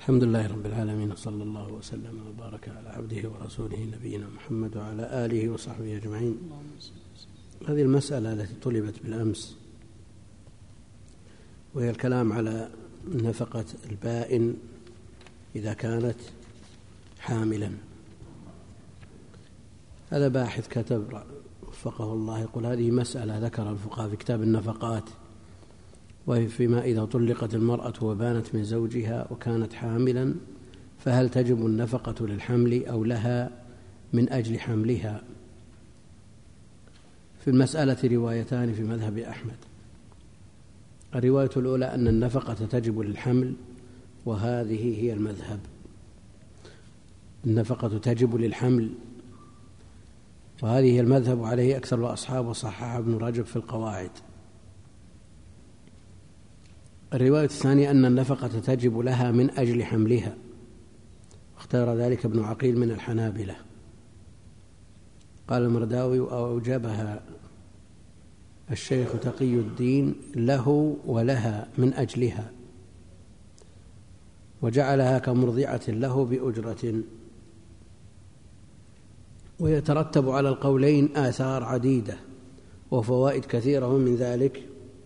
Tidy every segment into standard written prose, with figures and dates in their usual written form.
الحمد لله رب العالمين، صلى الله وسلم وبارك على عبده ورسوله نبينا محمد وعلى آله وصحبه أجمعين. هذه المسألة التي طلبت بالأمس، وهي الكلام على نفقة البائن إذا كانت حاملا. هذا باحث كتب وفقه الله، يقول هذه مسألة ذكر الفقهاء في كتاب النفقات، وهي فيما إذا طلقت المرأة وبانت من زوجها وكانت حاملا، فهل تجب النفقة للحمل أو لها من أجل حملها؟ في المسألة روايتان في مذهب أحمد. الرواية الأولى أن النفقة تجب للحمل، وهذه هي المذهب. النفقة تجب للحمل، وهذه هي المذهب، عليه أكثر الأصحاب، وصححه ابن رجب في القواعد. الرواية الثانية أن النفقة تجب لها من أجل حملها، اختار ذلك ابن عقيل من الحنابلة. قال المرداوي: أوجبها الشيخ تقي الدين له ولها من أجلها، وجعلها كمرضعة له بأجرة. ويترتب على القولين آثار عديدة وفوائد كثيرة. من ذلك: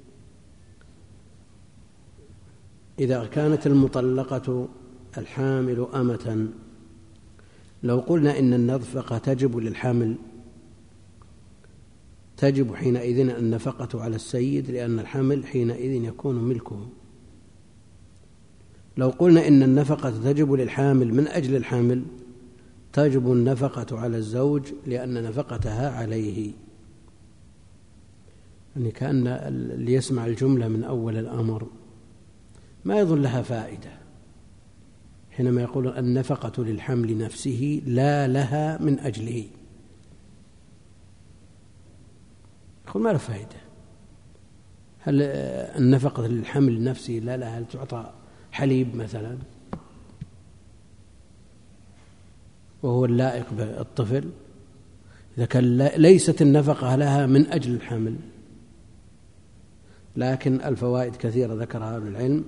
إذا كانت المطلقة الحامل أمة، لو قلنا إن النفقة تجب للحمل، تجب حينئذ النفقة على السيد، لأن الحمل حينئذ يكون ملكه. لو قلنا إن النفقة تجب للحامل من أجل الحمل، تجب النفقة على الزوج، لأن نفقتها عليه. يعني كأن اللي يسمع الجملة من أول الأمر ما يظن لها فائدة حينما يقول النفقة للحمل نفسه لا لها من أجله، يقول ما له فائدة. هل النفقة للحمل نفسه لا لها؟ هل تعطى حليب مثلا وهو اللائق بالطفل؟ إذا كان ليست النفقة لها من أجل الحمل. لكن الفوائد كثيرة ذكرها أهل العلم.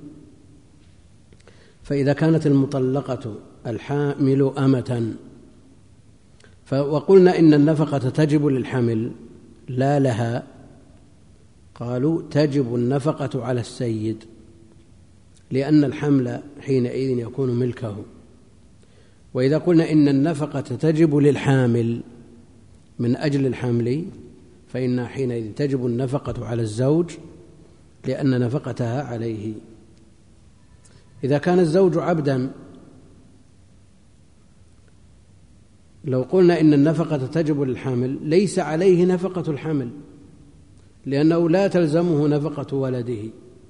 فإذا كانت المطلقة الحامل أمة، وقلنا إن النفقة تجب للحمل لا لها، قالوا تجب النفقة على السيد، لأن الحمل حينئذ يكون ملكه. وإذا قلنا إن النفقة تجب للحامل من أجل الحمل، فإن حينئذ تجب النفقة على الزوج، لأن نفقتها عليه. إذا كان الزوج عبدا، لو قلنا إن النفقة تجب للحامل، ليس عليه نفقة الحمل، لأنه لا تلزمه نفقة ولده.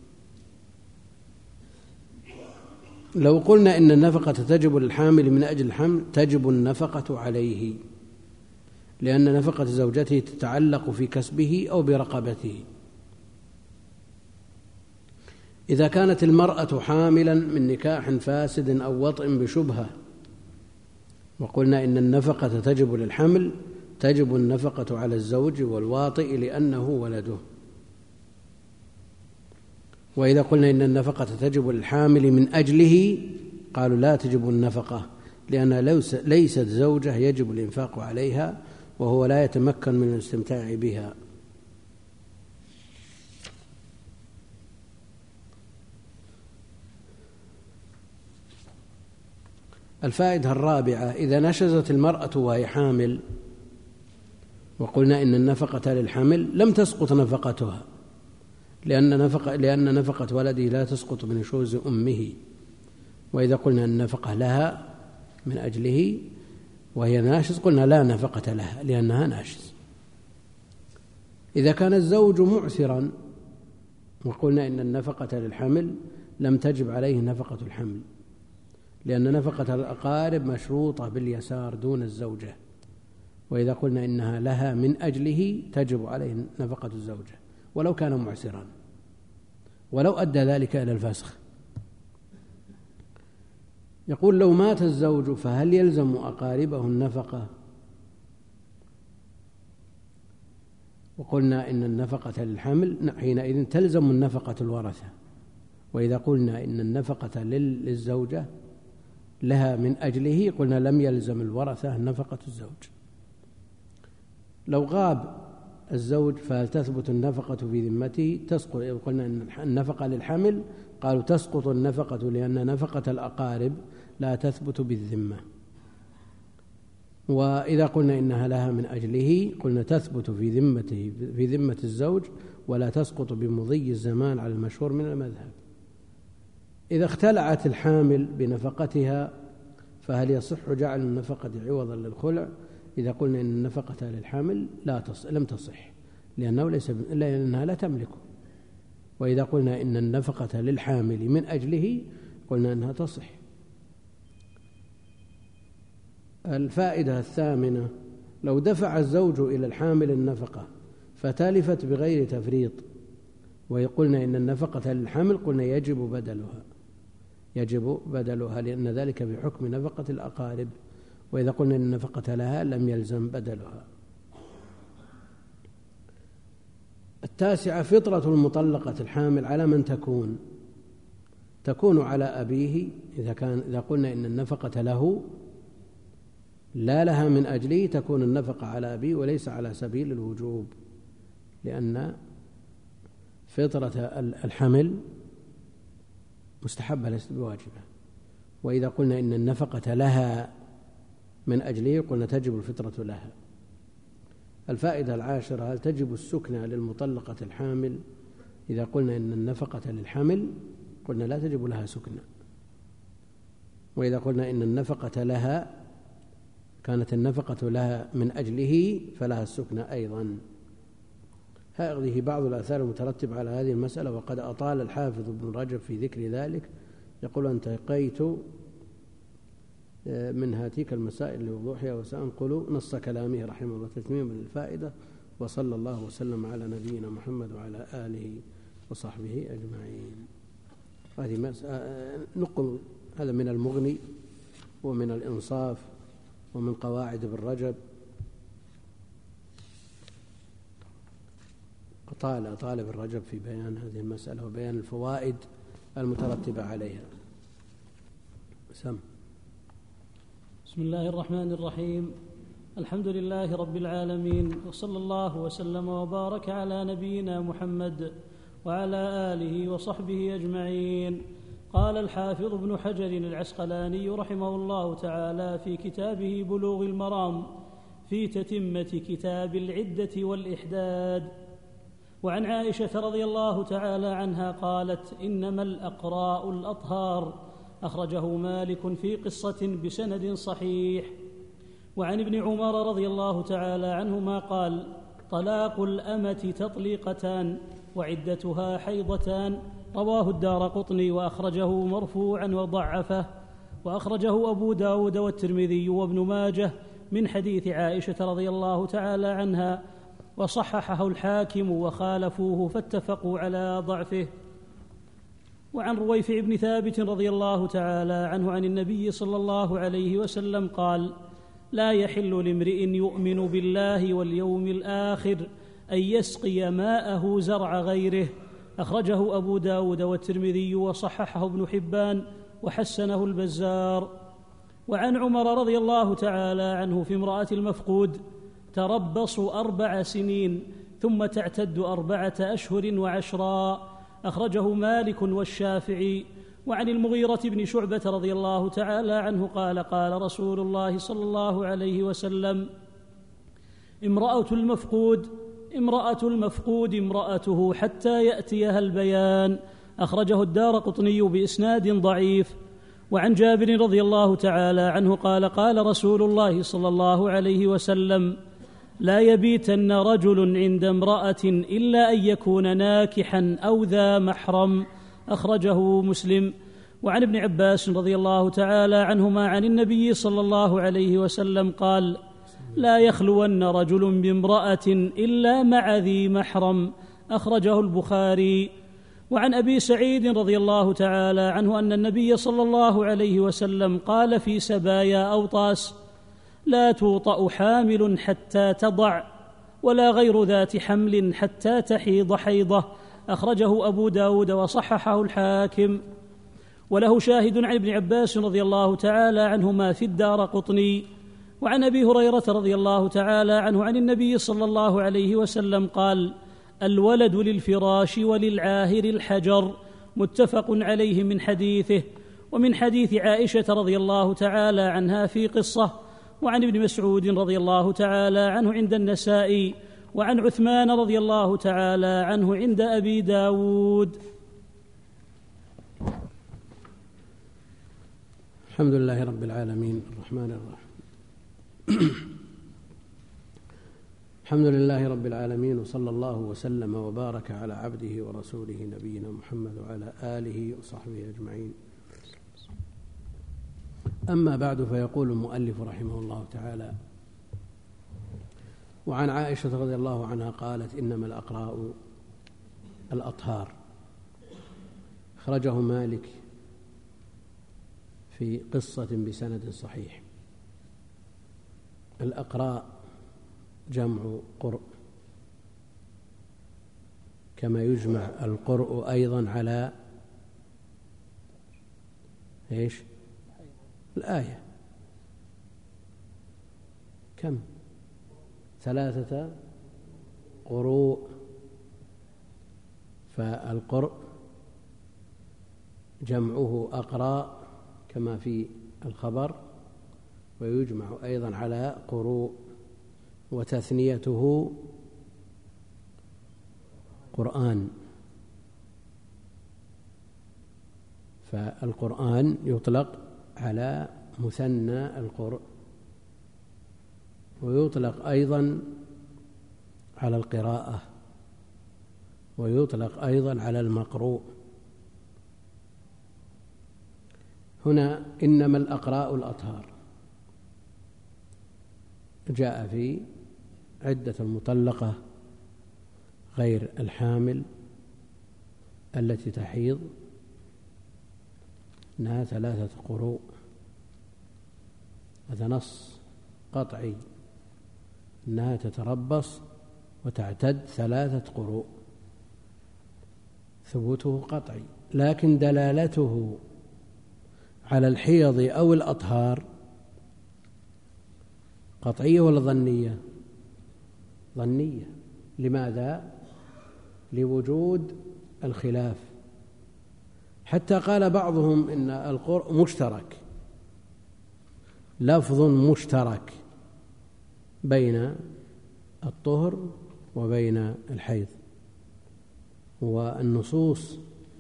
لو قلنا إن النفقة تجب للحامل من أجل الحمل، تجب النفقة عليه، لأن نفقة زوجته تتعلق في كسبه أو برقبته. إذا كانت المرأة حاملا من نكاح فاسد أو وطئ بشبهة، وقلنا إن النفقة تجب للحمل، تجب النفقة على الزوج والواطئ لأنه ولده. وإذا قلنا إن النفقة تجب للحامل من أجله، قالوا لا تجب النفقة، لأنها ليست زوجة يجب الإنفاق عليها، وهو لا يتمكن من الاستمتاع بها. الفائدة الرابعة: إذا نشزت المرأة وهي حامل، وقلنا إن النفقة للحمل، لم تسقط نفقتها، لأن نفقة ولده لا تسقط بنشوز أمه. وإذا قلنا النفقة لها من أجله وهي ناشز، قلنا لا نفقة لها لأنها ناشز. إذا كان الزوج معسرا، وقلنا إن النفقة للحمل، لم تجب عليه نفقة الحمل، لأن نفقة الأقارب مشروطة باليسار دون الزوجة. وإذا قلنا إنها لها من أجله، تجب عليه نفقة الزوجة ولو كان معسرا، ولو أدى ذلك إلى الفسخ. يقول: لو مات الزوج فهل يلزم أقاربه النفقة؟ وقلنا إن النفقة للحمل حينئذ تلزم النفقة الورثة. وإذا قلنا إن النفقة للزوجة لها من أجله قلنا لم يلزم الورثة نفقة الزوج. لو غاب الزوج فهل تثبت النفقة في ذمته؟ تسقط. قلنا أن النفقة للحمل قالوا تسقط النفقة لأن نفقة الأقارب لا تثبت بالذمة. وإذا قلنا إنها لها من أجله قلنا تثبت في ذمة الزوج ولا تسقط بمضي الزمان على المشهور من المذهب. إذا اختلعت الحامل بنفقتها فهل يصح جعل النفقة عوضا للخلع؟ إذا قلنا إن النفقة للحامل لم تصح لأنها لا تملكه. وإذا قلنا إن النفقة للحامل من أجله قلنا أنها تصح. الفائدة الثامنة: لو دفع الزوج إلى الحامل النفقة فتلفت بغير تفريط ويقولنا إن النفقة للحامل قلنا يجب بدلها لأن ذلك بحكم نفقة الأقارب. وإذا قلنا إن النفقة لها لم يلزم بدلها. التاسعة: فطرة المطلقة الحامل على من تكون على أبيه إذا قلنا إن النفقة له لا لها من أجله تكون النفقة على أبيه وليس على سبيل الوجوب لأن فطرة الحمل مستحبة ليست بواجبة. وإذا قلنا إن النفقة لها من أجله قلنا تجب الفطرة لها. الفائدة العاشرة: هل تجب السكنى للمطلقة الحامل؟ إذا قلنا إن النفقة للحمل قلنا لا تجب لها سكنى. وإذا قلنا إن النفقة لها كانت النفقة لها من أجله فلها السكنى أيضا. هذه بعض الآثار المترتبة على هذه المسألة، وقد أطال الحافظ ابن رجب في ذكر ذلك. يقول: انتقيت من هاتيك المسائل لوضوحها وسأنقل نص كلامه رحمه الله تتميما للفائدة. وصلى الله وسلم على نبينا محمد وعلى آله وصحبه أجمعين. هذه نقل هذا من المغني ومن الإنصاف ومن قواعد ابن رجب. طال ابن رجب في بيان هذه المسألة وبيان الفوائد المترتبة عليها. بسم الله الرحمن الرحيم. الحمد لله رب العالمين، وصلى الله وسلم وبارك على نبينا محمد وعلى آله وصحبه أجمعين. قال الحافظ ابن حجر العسقلاني رحمه الله تعالى في كتابه بلوغ المرام في تتمة كتاب العدة والإحداد: وعن عائشة رضي الله تعالى عنها قالت: إنما الأقراء الأطهار. أخرجه مالك في قصة بسند صحيح. وعن ابن عمر رضي الله تعالى عنهما قال: طلاق الأمة تطليقتان وعدتها حيضتان. رواه الدارقطني وأخرجه مرفوعا وضعفه، وأخرجه أبو داود والترمذي وابن ماجه من حديث عائشة رضي الله تعالى عنها، وصححه الحاكم وخالفوه فاتفقوا على ضعفه. وعن رويفع بن ثابت رضي الله تعالى عنه عن النبي صلى الله عليه وسلم قال: لا يحل لامرئ يؤمن بالله واليوم الآخر أن يسقي ماءه زرع غيره. أخرجه أبو داود والترمذي وصححه ابن حبان وحسنه البزار. وعن عمر رضي الله تعالى عنه في امرأة المفقود: تربص 4 سنين ثم تعتد 4 أشهر و10. أخرجه مالك والشافعي. وعن المغيرة بن شعبة رضي الله تعالى عنه قال: قال رسول الله صلى الله عليه وسلم: امرأة المفقود امرأته حتى يأتيها البيان. أخرجه الدارقطني بإسناد ضعيف. وعن جابر رضي الله تعالى عنه قال: قال رسول الله صلى الله عليه وسلم: لا يبيتن رجل عند امرأة إلا أن يكون ناكحا أو ذا محرم. أخرجه مسلم. وعن ابن عباس رضي الله تعالى عنهما عن النبي صلى الله عليه وسلم قال: لا يخلون رجل بامرأة إلا مع ذي محرم. أخرجه البخاري. وعن أبي سعيد رضي الله تعالى عنه أن النبي صلى الله عليه وسلم قال في سبايا أوطاس: لا توطأ حامل حتى تضع، ولا غير ذات حمل حتى تحيض حيضة. أخرجه أبو داود وصححه الحاكم. وله شاهد عن ابن عباس رضي الله تعالى عنهما في الدارقطني. وعن أبي هريرة رضي الله تعالى عنه عن النبي صلى الله عليه وسلم قال: الولد للفراش وللعاهر الحجر. متفق عليه من حديثه. ومن حديث عائشة رضي الله تعالى عنها في قصة. وعن ابن مسعود رضي الله تعالى عنه عند النسائي. وعن عثمان رضي الله تعالى عنه عند أبي داود. الحمد لله رب العالمين الرحمن الرحيم. الحمد لله رب العالمين، وصلى الله وسلم وبارك على عبده ورسوله نبينا محمد وعلى آله وصحبه أجمعين. أما بعد، فيقول المؤلف رحمه الله تعالى: وعن عائشة رضي الله عنها قالت: إنما الأقراء الأطهار. أخرجه مالك في قصة بسند صحيح. الأقراء جمع قرء، كما يجمع القرء أيضا على إيش؟ الآية. كم؟ 3 قروء. فالقرء جمعه أقراء كما في الخبر، ويجمع أيضا على قروء، وتثنيته قرآن. فالقرآن يطلق على مثنى القرء، ويطلق أيضا على القراءة، ويطلق أيضا على المقروء. هنا إنما الأقراء الأطهار جاء في عدة المطلقة غير الحامل التي تحيض أنها 3 قروء. هذا نص قطعي أنها تتربص وتعتد 3 قروء، ثبوته قطعي. لكن دلالته على الحيض أو الأطهار قطعية ولا ظنية؟ ظنية. لماذا؟ لوجود الخلاف. حتى قال بعضهم إن القرء مشترك، لفظ مشترك بين الطهر وبين الحيض. والنصوص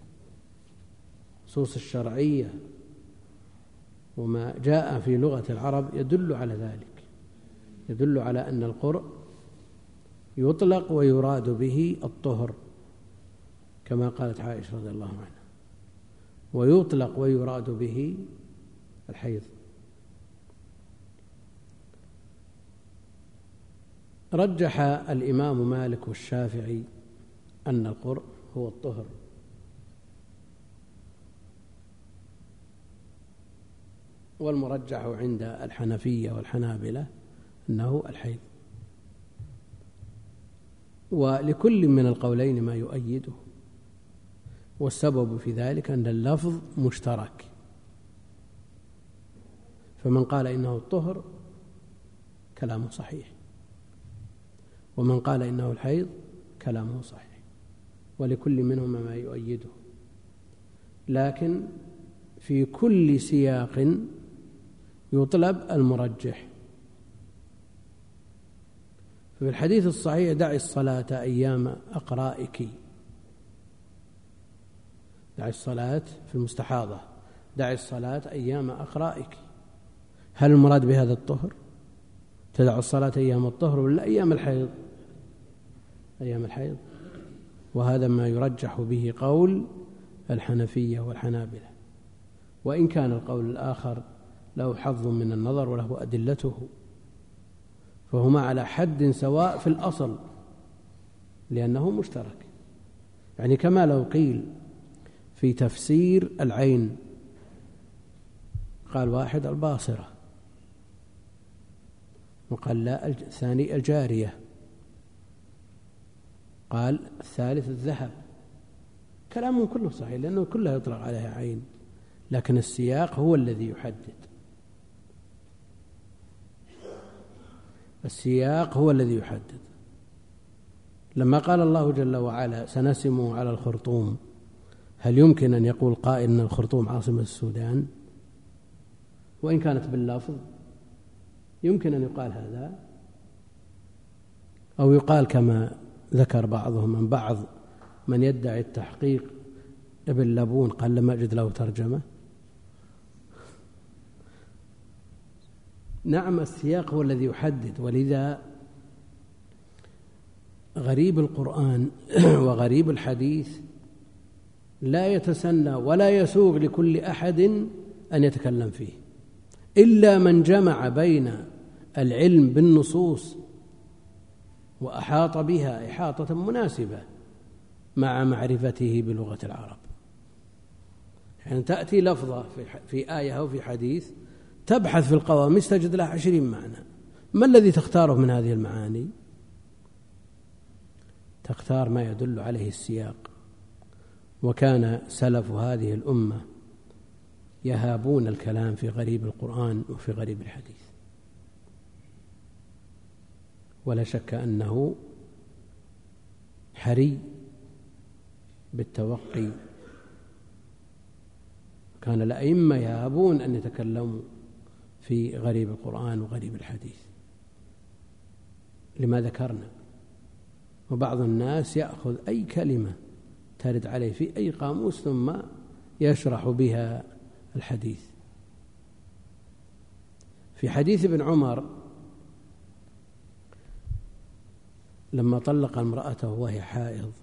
الشرعية وما جاء في لغة العرب يدل على ذلك، يدل على أن القرء يطلق ويراد به الطهر كما قالت عائشة رضي الله عنها، ويطلق ويراد به الحيض. رجح الإمام مالك والشافعي أن القرء هو الطهر، والمرجح عند الحنفية والحنابلة أنه الحيض. ولكل من القولين ما يؤيده، والسبب في ذلك أن اللفظ مشترك، فمن قال إنه الطهر كلامه صحيح، ومن قال إنه الحيض كلامه صحيح، ولكل منهما ما يؤيده. لكن في كل سياق يطلب المرجح. في الحديث الصحيح: دعي الصلاة أيام أقرائك. دعي الصلاة في المستحاضة، دعي الصلاة أيام أقرائك. هل المراد بهذا الطهر؟ تدع الصلاة أيام الطهر ولا أيام الحيض؟ أيام الحيض. وهذا ما يرجح به قول الحنفية والحنابلة، وإن كان القول الآخر له حظ من النظر وله أدلته، فهما على حد سواء في الأصل لأنه مشترك. يعني كما لو قيل في تفسير العين، قال واحد الباصرة، وقال لا الثاني الجارية، قال الثالث الذهب. كلام كله صحيح لأنه كله يطلق عليها عين، لكن السياق هو الذي يحدد. السياق هو الذي يحدد. لما قال الله جل وعلا سنسمه على الخرطوم، هل يمكن أن يقول قائل أن الخرطوم عاصمة السودان؟ وإن كانت باللفظ يمكن أن يقال هذا، أو يقال كما ذكر بعضهم من بعض من يدعي التحقيق ابن لبون قال لم أجد له ترجمة. نعم، السياق هو الذي يحدد. ولذا غريب القرآن وغريب الحديث لا يتسنى ولا يسوغ لكل أحد أن يتكلم فيه إلا من جمع بين العلم بالنصوص وأحاط بها إحاطة مناسبة مع معرفته بلغة العرب. يعني تأتي لفظة في آية أو في حديث تبحث في القواميس تجد لها 20 معنى. ما الذي تختاره من هذه المعاني؟ تختار ما يدل عليه السياق. وكان سلف هذه الأمة يهابون الكلام في غريب القرآن وفي غريب الحديث، ولا شك أنه حري بالتوقي. كان الأئمة يهابون أن يتكلموا في غريب القرآن وغريب الحديث لما ذكرنا. وبعض الناس يأخذ أي كلمة ترد عليه في أي قاموس ثم يشرح بها الحديث. في حديث ابن عمر لما طلق امرأته وهي حائض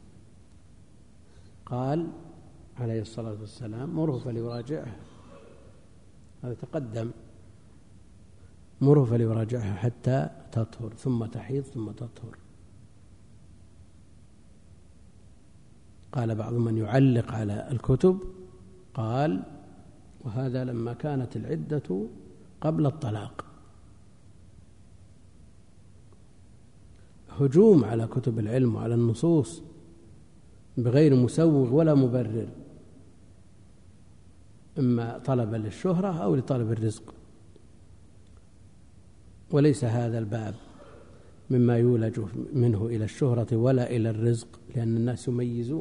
قال عليه الصلاة والسلام مره فليراجعها، هذا تقدم، مره فليراجعها حتى تطهر ثم تحيض ثم تطهر. قال بعض من يعلق على الكتب قال وهذا لما كانت العدة قبل الطلاق. هجوم على كتب العلم وعلى النصوص بغير مسوغ ولا مبرر، إما طلبا للشهرة أو لطلب الرزق. وليس هذا الباب مما يولج منه إلى الشهرة ولا إلى الرزق، لأن الناس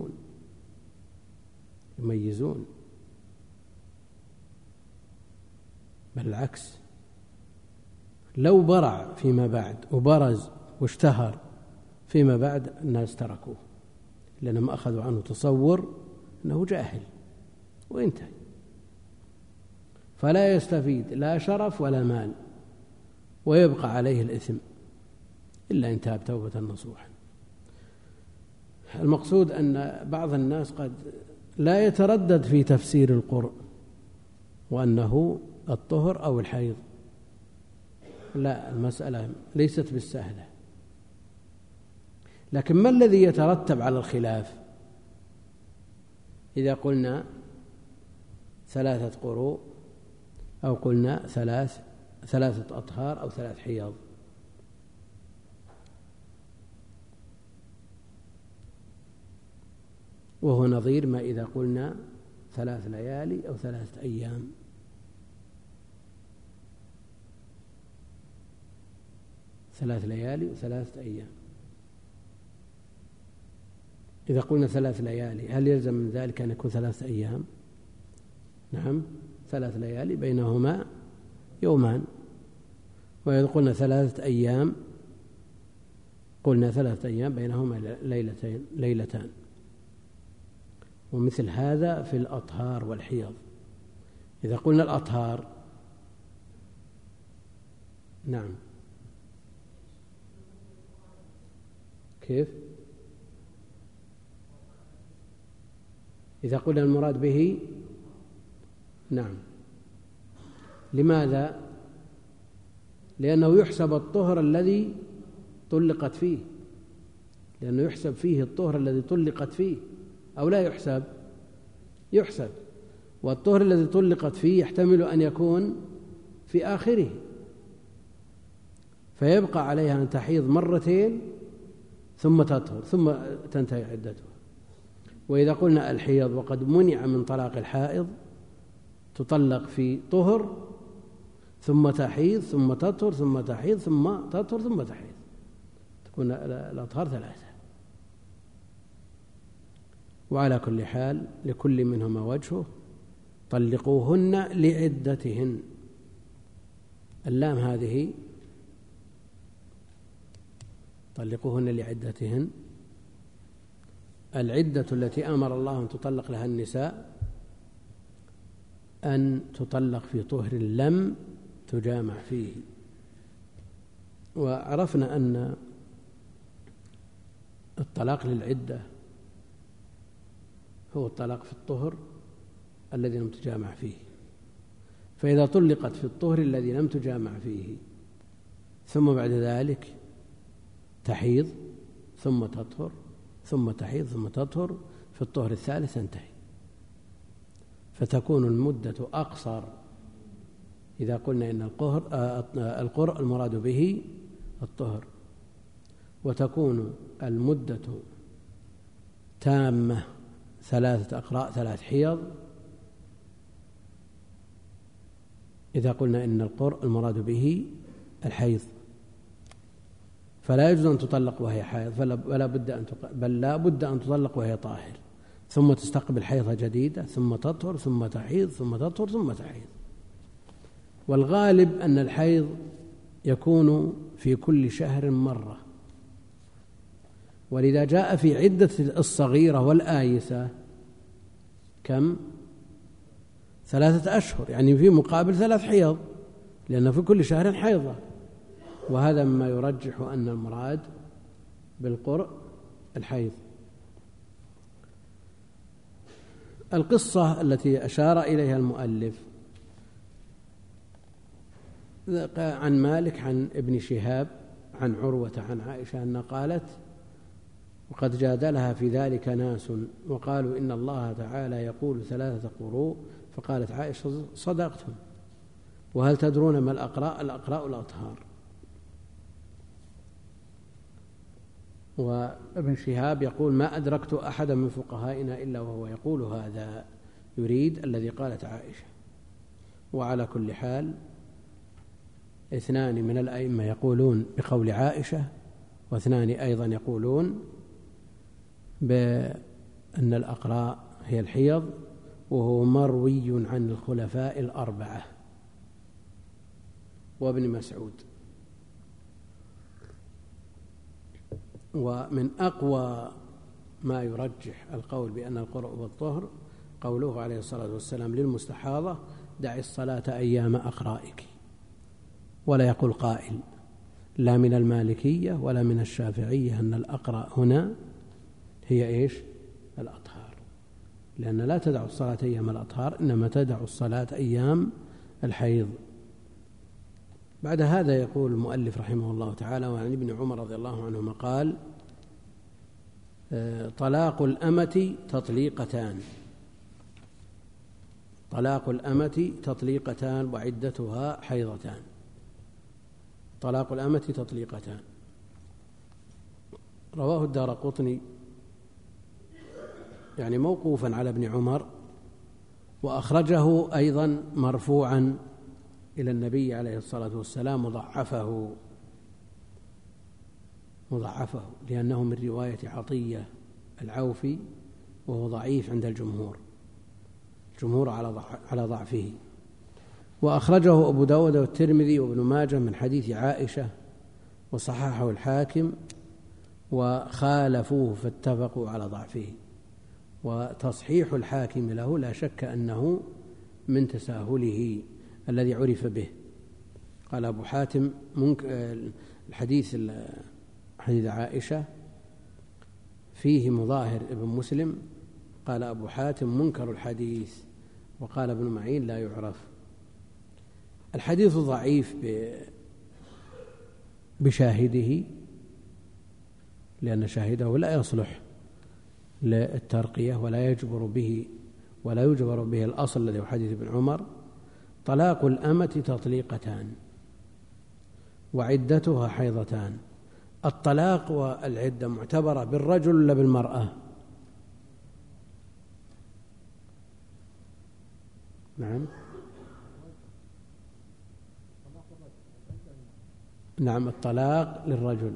يميزون بل العكس. لو برع فيما بعد وبرز واشتهر فيما بعد الناس تركوه، لأنهم أخذوا عنه تصور أنه جاهل وانتهى، فلا يستفيد لا شرف ولا مال، ويبقى عليه الإثم إلا إن تاب توبة نصوحا. المقصود أن بعض الناس قد لا يتردد في تفسير القرء وأنه الطهر أو الحيض، لا، المسألة ليست بالسهلة. لكن ما الذي يترتب على الخلاف؟ إذا قلنا 3 قروء أو قلنا 3 أطهار أو 3 حيض، وهو نظير ما إذا قلنا 3 ليالي أو 3 أيام. ثلاث ليالي و3 أيام. إذا قلنا 3 ليالي هل يلزم من ذلك أن يكون 3 أيام؟ نعم، 3 ليالي بينهما يومان. وإذا قلنا 3 أيام قلنا 3 أيام بينهما ليلتان. ومثل هذا في الأطهار والحيض. إذا قلنا الأطهار، نعم، كيف؟ إذا قلنا المراد به، نعم. لماذا؟ لأنه يحسب الطهر الذي طلقت فيه، لأنه يحسب فيه الطهر الذي طلقت فيه، أو لا يحسب؟ يحسب. والطهر الذي طلقت فيه يحتمل أن يكون في آخره، فيبقى عليها أن تحيض 2 مرات ثم تطهر ثم تنتهي عدتها. وإذا قلنا الحيض وقد منع من طلاق الحائض تطلق في طهر ثم تحيض ثم تطهر ثم تحيض ثم تطهر ثم تحيض، تكون الأطهار 3. وعلى كل حال لكل منهما وجهه. طلقوهن لعدتهن، اللام هذه طلقوهن لعدتهن، العدة التي أمر الله أن تطلق لها النساء أن تطلق في طهر لم تجامع فيه. وعرفنا أن الطلاق للعدة هو الطلاق في الطهر الذي لم تجامع فيه، فإذا طلقت في الطهر الذي لم تجامع فيه ثم بعد ذلك تحيض ثم تطهر ثم تحيض ثم تطهر في الطهر الثالث تنتهي، فتكون المدة أقصر. إذا قلنا إن القرء المراد به الطهر، وتكون المدة تامة 3 أقراء 3 حيض إذا قلنا إن القرء المراد به الحيض، فلا يجوز أن تطلق وهي حائض، بل لا بد أن تطلق وهي طاهر، ثم تستقبل حيضة جديدة ثم تطهر ثم تحيض ثم تطهر ثم تحيض. والغالب أن الحيض يكون في كل شهر مرة، ولذا جاء في عدة الصغيرة والآيسة كم؟ 3 أشهر، يعني في مقابل 3 حيض، لأن في كل شهر حيضة. وهذا مما يرجح أن المراد بالقرء الحيض. القصة التي أشار إليها المؤلف عن مالك عن ابن شهاب عن عروة عن عائشة أنها قالت: وقد جادلها في ذلك ناس وقالوا إن الله تعالى يقول 3 قروء، فقالت عائشة: صدقتم، وهل تدرون ما الأقراء؟ الأقراء الأطهار. وابن شهاب يقول: ما أدركت أحدا من فقهائنا إلا وهو يقول هذا، يريد الذي قالت عائشة. وعلى كل حال 2 من الأئمة يقولون بقول عائشة، و2 أيضا يقولون بأن الأقراء هي الحيض، وهو مروي عن الخلفاء 4 وابن مسعود. ومن أقوى ما يرجح القول بأن القرء والطهر قوله عليه الصلاة والسلام للمستحاضة: دع الصلاة أيام أقرائك. ولا يقول قائل لا من المالكية ولا من الشافعية أن الأقرأ هنا هي إيش؟ الأطهار، لأن لا تدع الصلاة أيام الأطهار، إنما تدع الصلاة أيام الحيض. بعد هذا يقول المؤلف رحمه الله تعالى: وعن ابن عمر رضي الله عنهما قال: طلاق الأمة تطليقتان، طلاق الأمة تطليقتان وعدتها حيضتان. طلاق الأمة تطليقتان. رواه الدارقطني يعني موقوفا على ابن عمر، وأخرجه أيضا مرفوعا إلى النبي عليه الصلاة والسلام، مضعفه لأنه من رواية عطية العوفي، وهو ضعيف عند الجمهور على ضعفه. وأخرجه أبو داود والترمذي وابن ماجه من حديث عائشة، وصححه الحاكم، وخالفوه فاتفقوا على ضعفه. وتصحيح الحاكم له لا شك أنه من تساهله الذي عرف به. قال أبو حاتم الحديث عائشة فيه مظاهر ابن مسلم، قال أبو حاتم منكر الحديث، وقال ابن معين لا يعرف. الحديث ضعيف بشاهده، لأن شاهده لا يصلح للترقية ولا يجبر به الأصل الذي هو حديث ابن عمر. طلاق الأمة تطليقتان وعدتها حيضتان. الطلاق والعدة معتبرة بالرجل ولا بالمرأة؟ نعم، نعم الطلاق للرجل،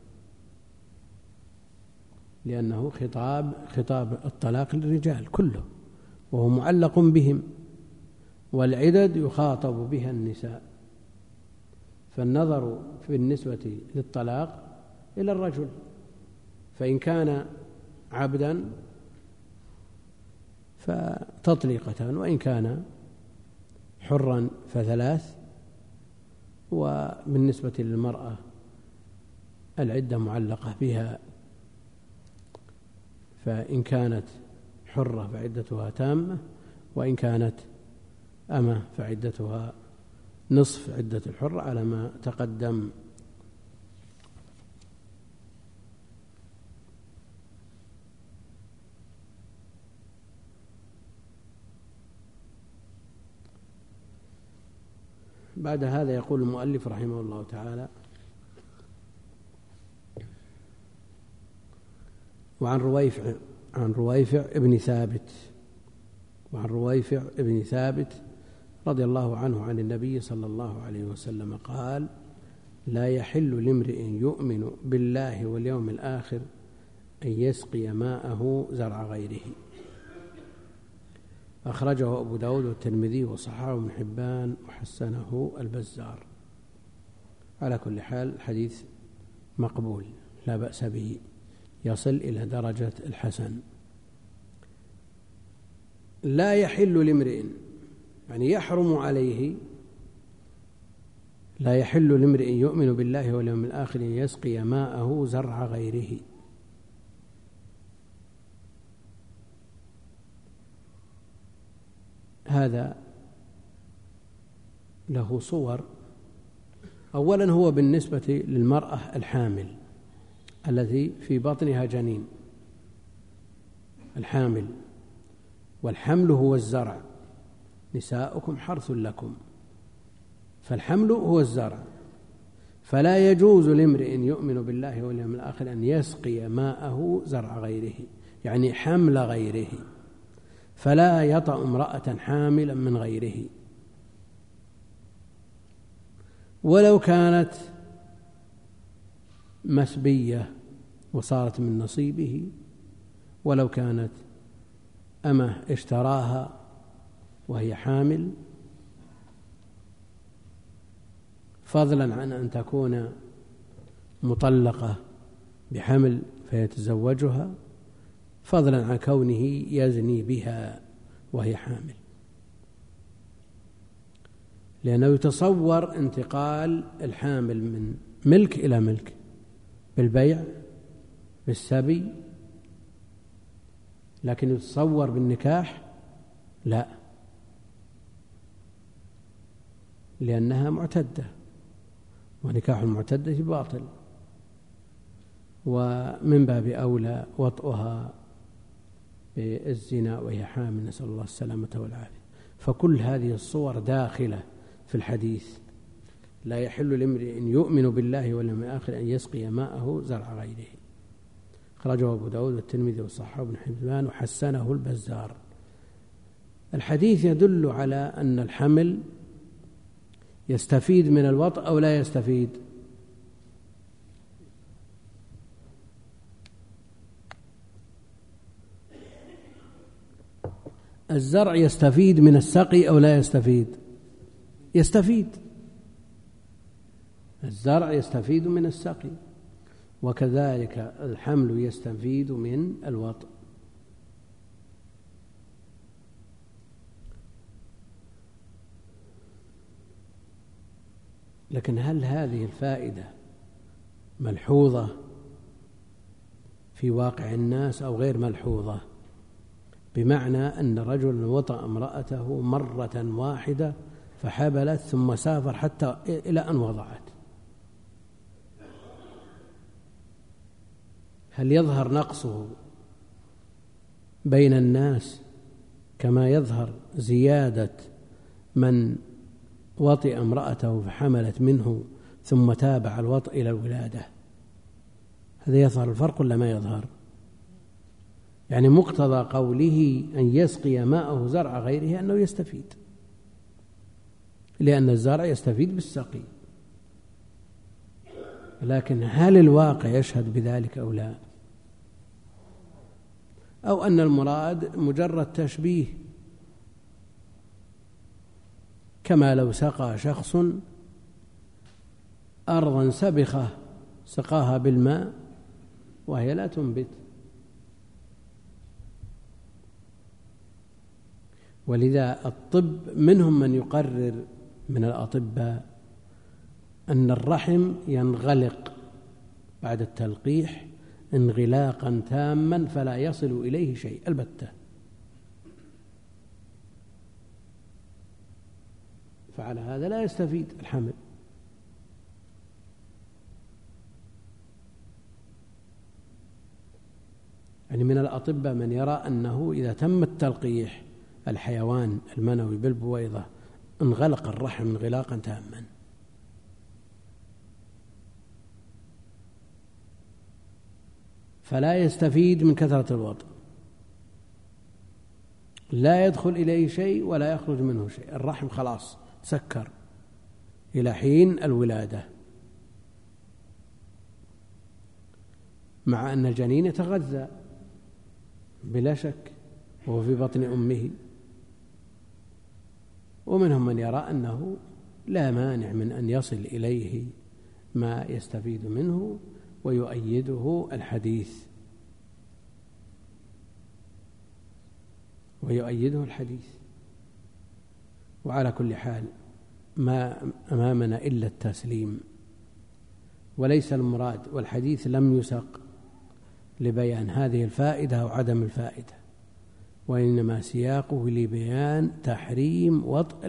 لأنه خطاب الطلاق للرجال كله، وهو معلق بهم، والعدد يخاطب بها النساء، فالنظر بالنسبة للطلاق إلى الرجل، فإن كان عبدا فتطليقتان، وإن كان حرا فثلاث. وبالنسبة للمرأة العدة معلقة بها، فإن كانت حرة فعدتها تامة، وإن كانت أمة فعدتها نصف عدة الحرة على ما تقدم. بعد هذا يقول المؤلف رحمه الله تعالى: وعن رويفع ابن ثابت رضي الله عنه عن النبي صلى الله عليه وسلم قال: لا يحل لامرئ يؤمن بالله واليوم الآخر أن يسقي ماءه زرع غيره. أخرجه أبو داود والترمذي وصححه ابن حبان وحسنه البزار. على كل حال الحديث مقبول لا بأس به، يصل إلى درجة الحسن. لا يحل لامرئ، يعني يحرم عليه، لا يحل لامرئ يؤمن بالله واليوم الآخر أن يسقي ماءه زرع غيره. هذا له صور. أولا هو بالنسبة للمرأة الحامل التي في بطنها جنين، الحامل، والحمل هو الزرع، نساؤكم حرث لكم، فالحمل هو الزرع، فلا يجوز لامرئ يؤمن بالله واليوم الآخر أن يسقي ماءه زرع غيره، يعني حمل غيره، فلا يطأ امرأة حاملا من غيره ولو كانت مسبية وصارت من نصيبه، ولو كانت أمه اشتراها وهي حامل، فضلا عن أن تكون مطلقة بحمل فيتزوجها، فضلا عن كونه يزني بها وهي حامل، لأنه يتصور انتقال الحامل من ملك إلى ملك بالبيع بالسبي، لكن يتصور بالنكاح لا، لأنها معتدة، ونكاح المعتدة باطل، ومن باب أولى وطئها بالزنا وهي حامل، نسأل الله السلامة والعافية. فكل هذه الصور داخلة في الحديث: لا يحل لامرئ يؤمن بالله واليوم الآخر أن يسقي ماءه زرع غيره. أخرجه أبو داود والترمذي وصححه ابن حبان وحسنه البزار. الحديث يدل على أن الحمل يستفيد من الوطء أو لا يستفيد؟ الزرع يستفيد من السقي أو لا يستفيد؟ يستفيد. الزرع يستفيد من السقي، وكذلك الحمل يستفيد من الوطء. لكن هل هذه الفائدة ملحوظة في واقع الناس أو غير ملحوظة؟ بمعنى أن رجلا وطأ امرأته مرة واحدة فحبلت ثم سافر حتى إلى أن وضعت، هل يظهر نقصه بين الناس كما يظهر زيادة من وطئ امرأته فحملت منه ثم تابع الوطء إلى الولادة؟ هذا يظهر الفرق ولا ما يظهر؟ يعني مقتضى قوله أن يسقي ماءه زرع غيره أنه يستفيد، لأن الزرع يستفيد بالسقي. لكن هل الواقع يشهد بذلك أو لا؟ أو أن المراد مجرد تشبيه، كما لو سقى شخص أرضا سبخة سقاها بالماء وهي لا تنبت. ولذا الطب منهم من يقرر من الأطباء أن الرحم ينغلق بعد التلقيح انغلاقا تاما فلا يصل إليه شيء البتة، فعلى هذا لا يستفيد الحمل. يعني من الأطباء من يرى أنه إذا تم التلقيح الحيوان المنوي بالبويضة انغلق الرحم انغلاقا تاما، فلا يستفيد من كثرة الوضع، لا يدخل إليه شيء ولا يخرج منه شيء، الرحم خلاص سكر إلى حين الولادة، مع أن الجنين يتغذى بلا شك وهو في بطن أمه. ومنهم من يرى أنه لا مانع من أن يصل إليه ما يستفيد منه، ويؤيده الحديث. وعلى كل حال ما أمامنا إلا التسليم، وليس المراد، والحديث لم يسق لبيان هذه الفائدة أو عدم الفائدة، وإنما سياقه لبيان تحريم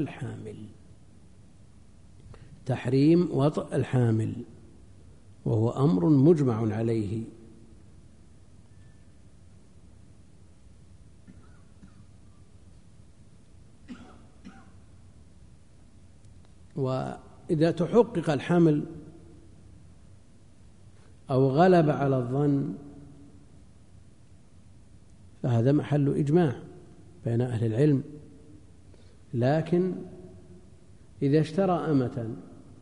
وطئ الحامل، وهو أمر مجمع عليه. وإذا تحقق الحمل أو غلب على الظن فهذا محل إجماع بين أهل العلم. لكن إذا اشترى أمة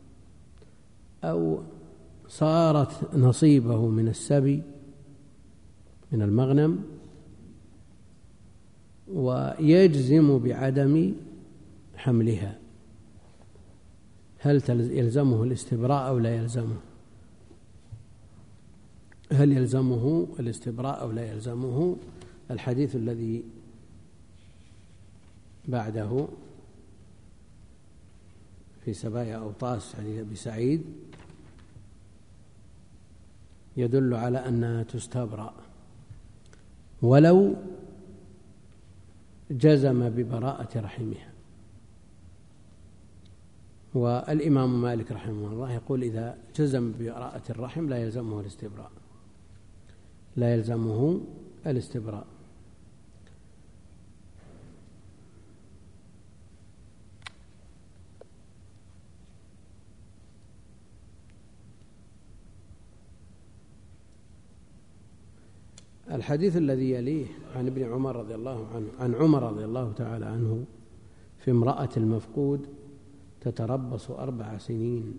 أو صارت نصيبه من السبي من المغنم ويجزم بعدم حملها، هل يلزمه الاستبراء أو لا يلزمه؟ هل يلزمه الاستبراء أو لا يلزمه؟ الحديث الذي بعده في سبايا أوطاس حديث أبي سعيد يدل على أنها تستبرأ ولو جزم ببراءة رحمها. والإمام مالك رحمه الله يقول إذا جزم ببراءة الرحم لا يلزمه الاستبراء. الحديث الذي يليه عن ابن عمر رضي الله عنه، عن عمر رضي الله تعالى عنه في امرأة المفقود تتربص 4 سنين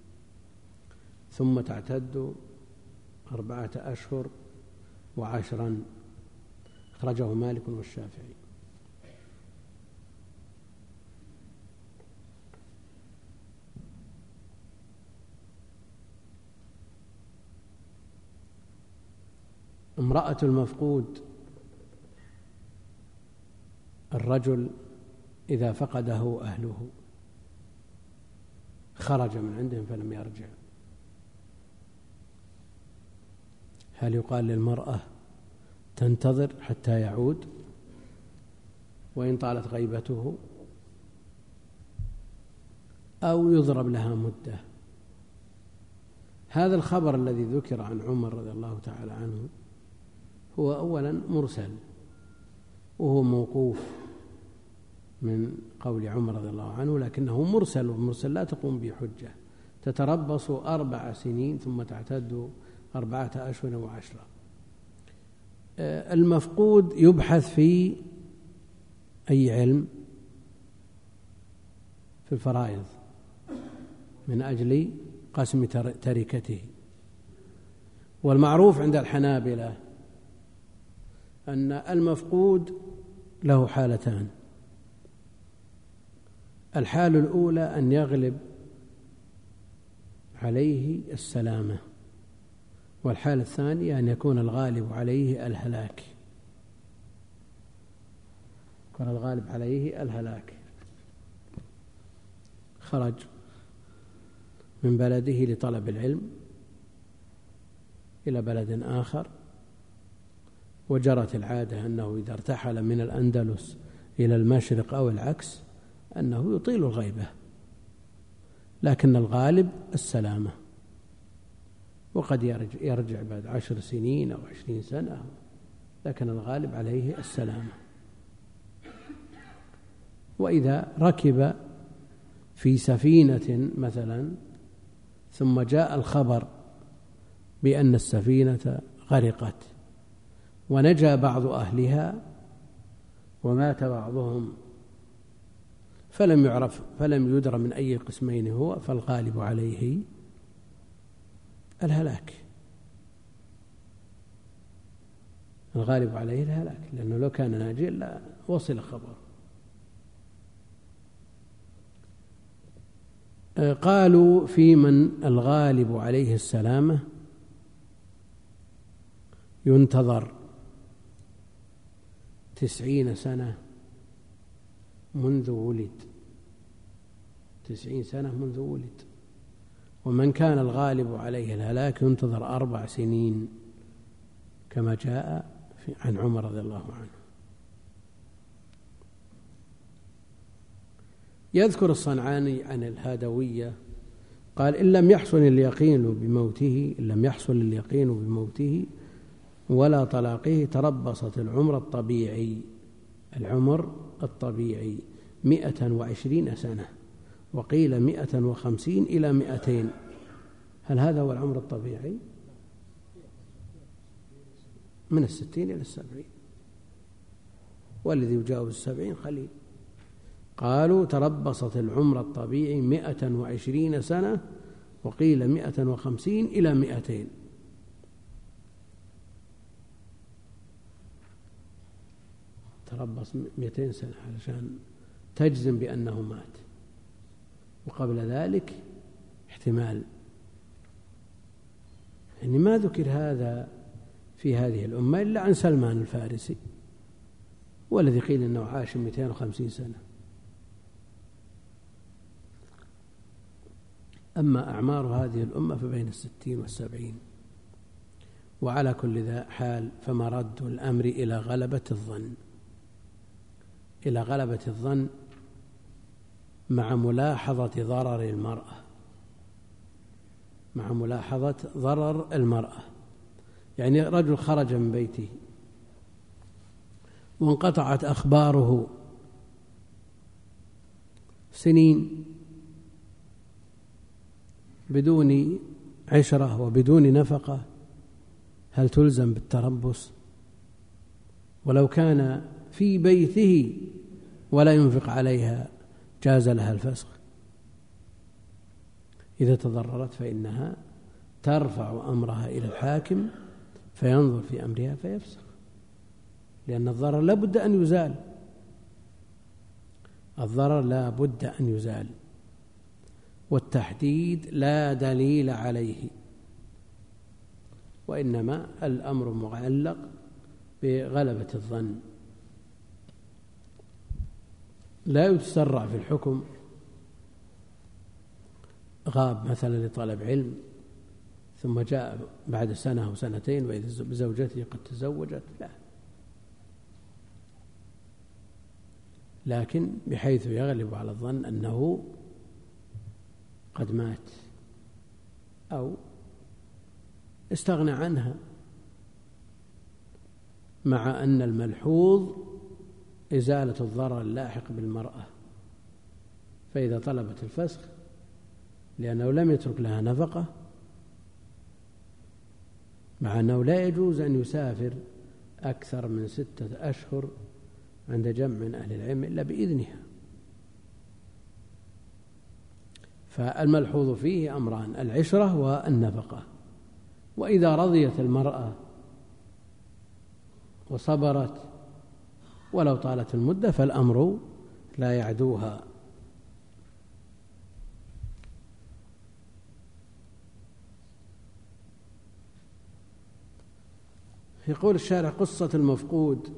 ثم تعتد 4 أشهر و10، أخرجه مالك والشافعي. امرأة المفقود الرجل إذا فقده أهله خرج من عندهم فلم يرجع، هل يقال للمرأة تنتظر حتى يعود وإن طالت غيبته، أو يضرب لها مدة؟ هذا الخبر الذي ذكر عن عمر رضي الله تعالى عنه هو أولا مرسل، وهو موقوف من قول عمر رضي الله عنه، لكنه مرسل، والمرسل لا تقوم به حجة. تتربص 4 سنين ثم تعتد 4 أشهر و10. المفقود يبحث في أي علم؟ في الفرائض من أجل قسم تركته والمعروف عند الحنابلة أن المفقود له حالتان: الحالة الأولى أن يغلب عليه السلامة، والحالة الثانية أن يكون الغالب عليه الهلاك. يكون الغالب عليه الهلاك. خرج من بلده لطلب العلم إلى بلد آخر، وجرت العادة أنه إذا ارتحل من الأندلس إلى المشرق أو العكس أنه يطيل الغيبة، لكن الغالب السلامة، وقد يرجع بعد 10 سنين أو 20 سنة، لكن الغالب عليه السلامة. وإذا ركب في سفينة مثلا ثم جاء الخبر بأن السفينة غرقت ونجا بعض أهلها ومات بعضهم فلم يدر من أي قسمين هو، فالغالب عليه الهلاك. الغالب عليه الهلاك، لأنه لو كان ناجيا لا وصل خبر. قالوا في من الغالب عليه السلامة ينتظر 90 سنة منذ ولد، 90 سنة منذ ولد. ومن كان الغالب عليه الهلاك ينتظر 4 سنين كما جاء عن عمر رضي الله عنه. يذكر الصنعاني عن الهادوية قال: إن لم يحصل اليقين بموته ولا طلاقه تربصت العمر الطبيعي 120 سنة، وقيل 150 إلى 200. هل هذا هو العمر الطبيعي؟ من 60 إلى 70، والذي يجاوز 70 قليل. قالوا تربصت العمر الطبيعي 120 سنة، وقيل 150 إلى 200. تربص 200 سنة علشان تجزم بأنه مات، وقبل ذلك احتمال. يعني ما ذكر هذا في هذه الأمة إلا عن سلمان الفارسي، والذي قيل أنه عاش 250 سنة. أما أعمار هذه الأمة فبين 60 و70. وعلى كل حال فمرد الأمر إلى غلبة الظن مع ملاحظة ضرر المرأة. يعني رجل خرج من بيته وانقطعت أخباره سنين بدون عشرة وبدون نفقة، هل تلزم بالتربص؟ ولو كان في بيته ولا ينفق عليها جاز لها الفسخ. إذا تضررت فإنها ترفع أمرها إلى الحاكم فينظر في أمرها فيفسخ، لأن الضرر لا بد أن يزال، والتحديد لا دليل عليه، وإنما الأمر معلق بغلبة الظن. لا يتسرع في الحكم. غاب مثلا لطلب علم ثم جاء بعد سنة أو سنتين وإذا بزوجته قد تزوجت، لا، لكن بحيث يغلب على الظن أنه قد مات أو استغنى عنها، مع أن الملحوظ إزالة الضرر اللاحق بالمرأة. فإذا طلبت الفسخ لأنه لم يترك لها نفقة، مع أنه لا يجوز أن يسافر أكثر من 6 أشهر عند جمع من أهل العلم إلا بإذنها. فالملحوظ فيه أمران: العشرة والنفقة. وإذا رضيت المرأة وصبرت ولو طالت المدة فالأمر لا يعدوها. يقول الشارح: قصة المفقود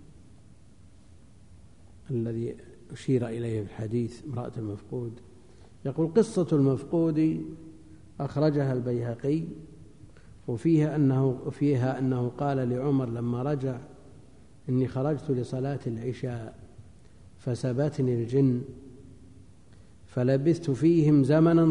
الذي أشير إليه في الحديث امرأة المفقود، يقول: قصة المفقود أخرجها البيهقي، وفيها أنه قال لعمر لما رجع: إني خرجت لصلاة العشاء فسبتني الجن فلبثت فيهم زمنا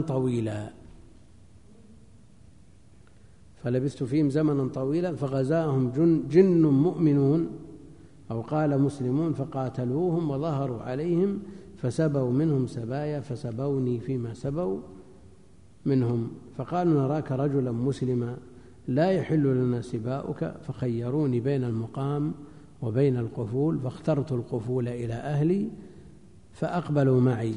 طويلا فغزاهم جن مؤمنون أو قال مسلمون فقاتلوهم وظهروا عليهم فسبوا منهم سبايا فسبوني فيما سبوا منهم، فقالوا: نراك رجلا مسلما لا يحل لنا سباؤك، فخيروني بين المقام وبين القفول، فاخترت القفول إلى أهلي فأقبلوا معي،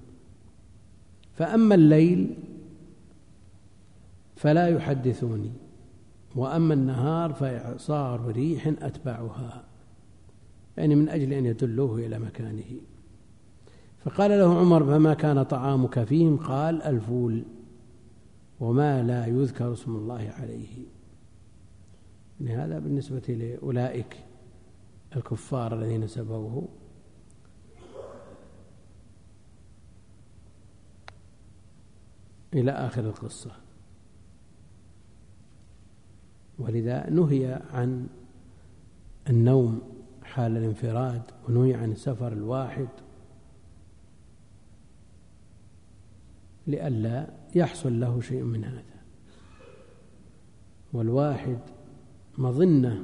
فأما الليل فلا يحدثوني، وأما النهار فإعصار ريح أتبعها، يعني من أجل أن يدلوه إلى مكانه. فقال له عمر: فما كان طعامك فيهم؟ قال: الفول وما لا يذكر اسم الله عليه. يعني هذا بالنسبة لأولئك الكفار الذين سبوه. إلى آخر القصة. ولذا نهي عن النوم حال الانفراد، ونهي عن السفر الواحد لئلا يحصل له شيء من هذا. والواحد مظنة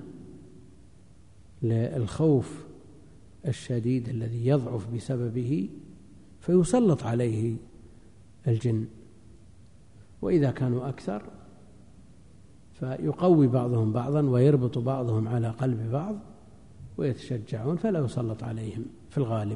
للخوف الشديد الذي يضعف بسببه فيسلط عليه الجن، وإذا كانوا أكثر فيقوي بعضهم بعضا ويربط بعضهم على قلب بعض ويتشجعون فلا يسلط عليهم في الغالب.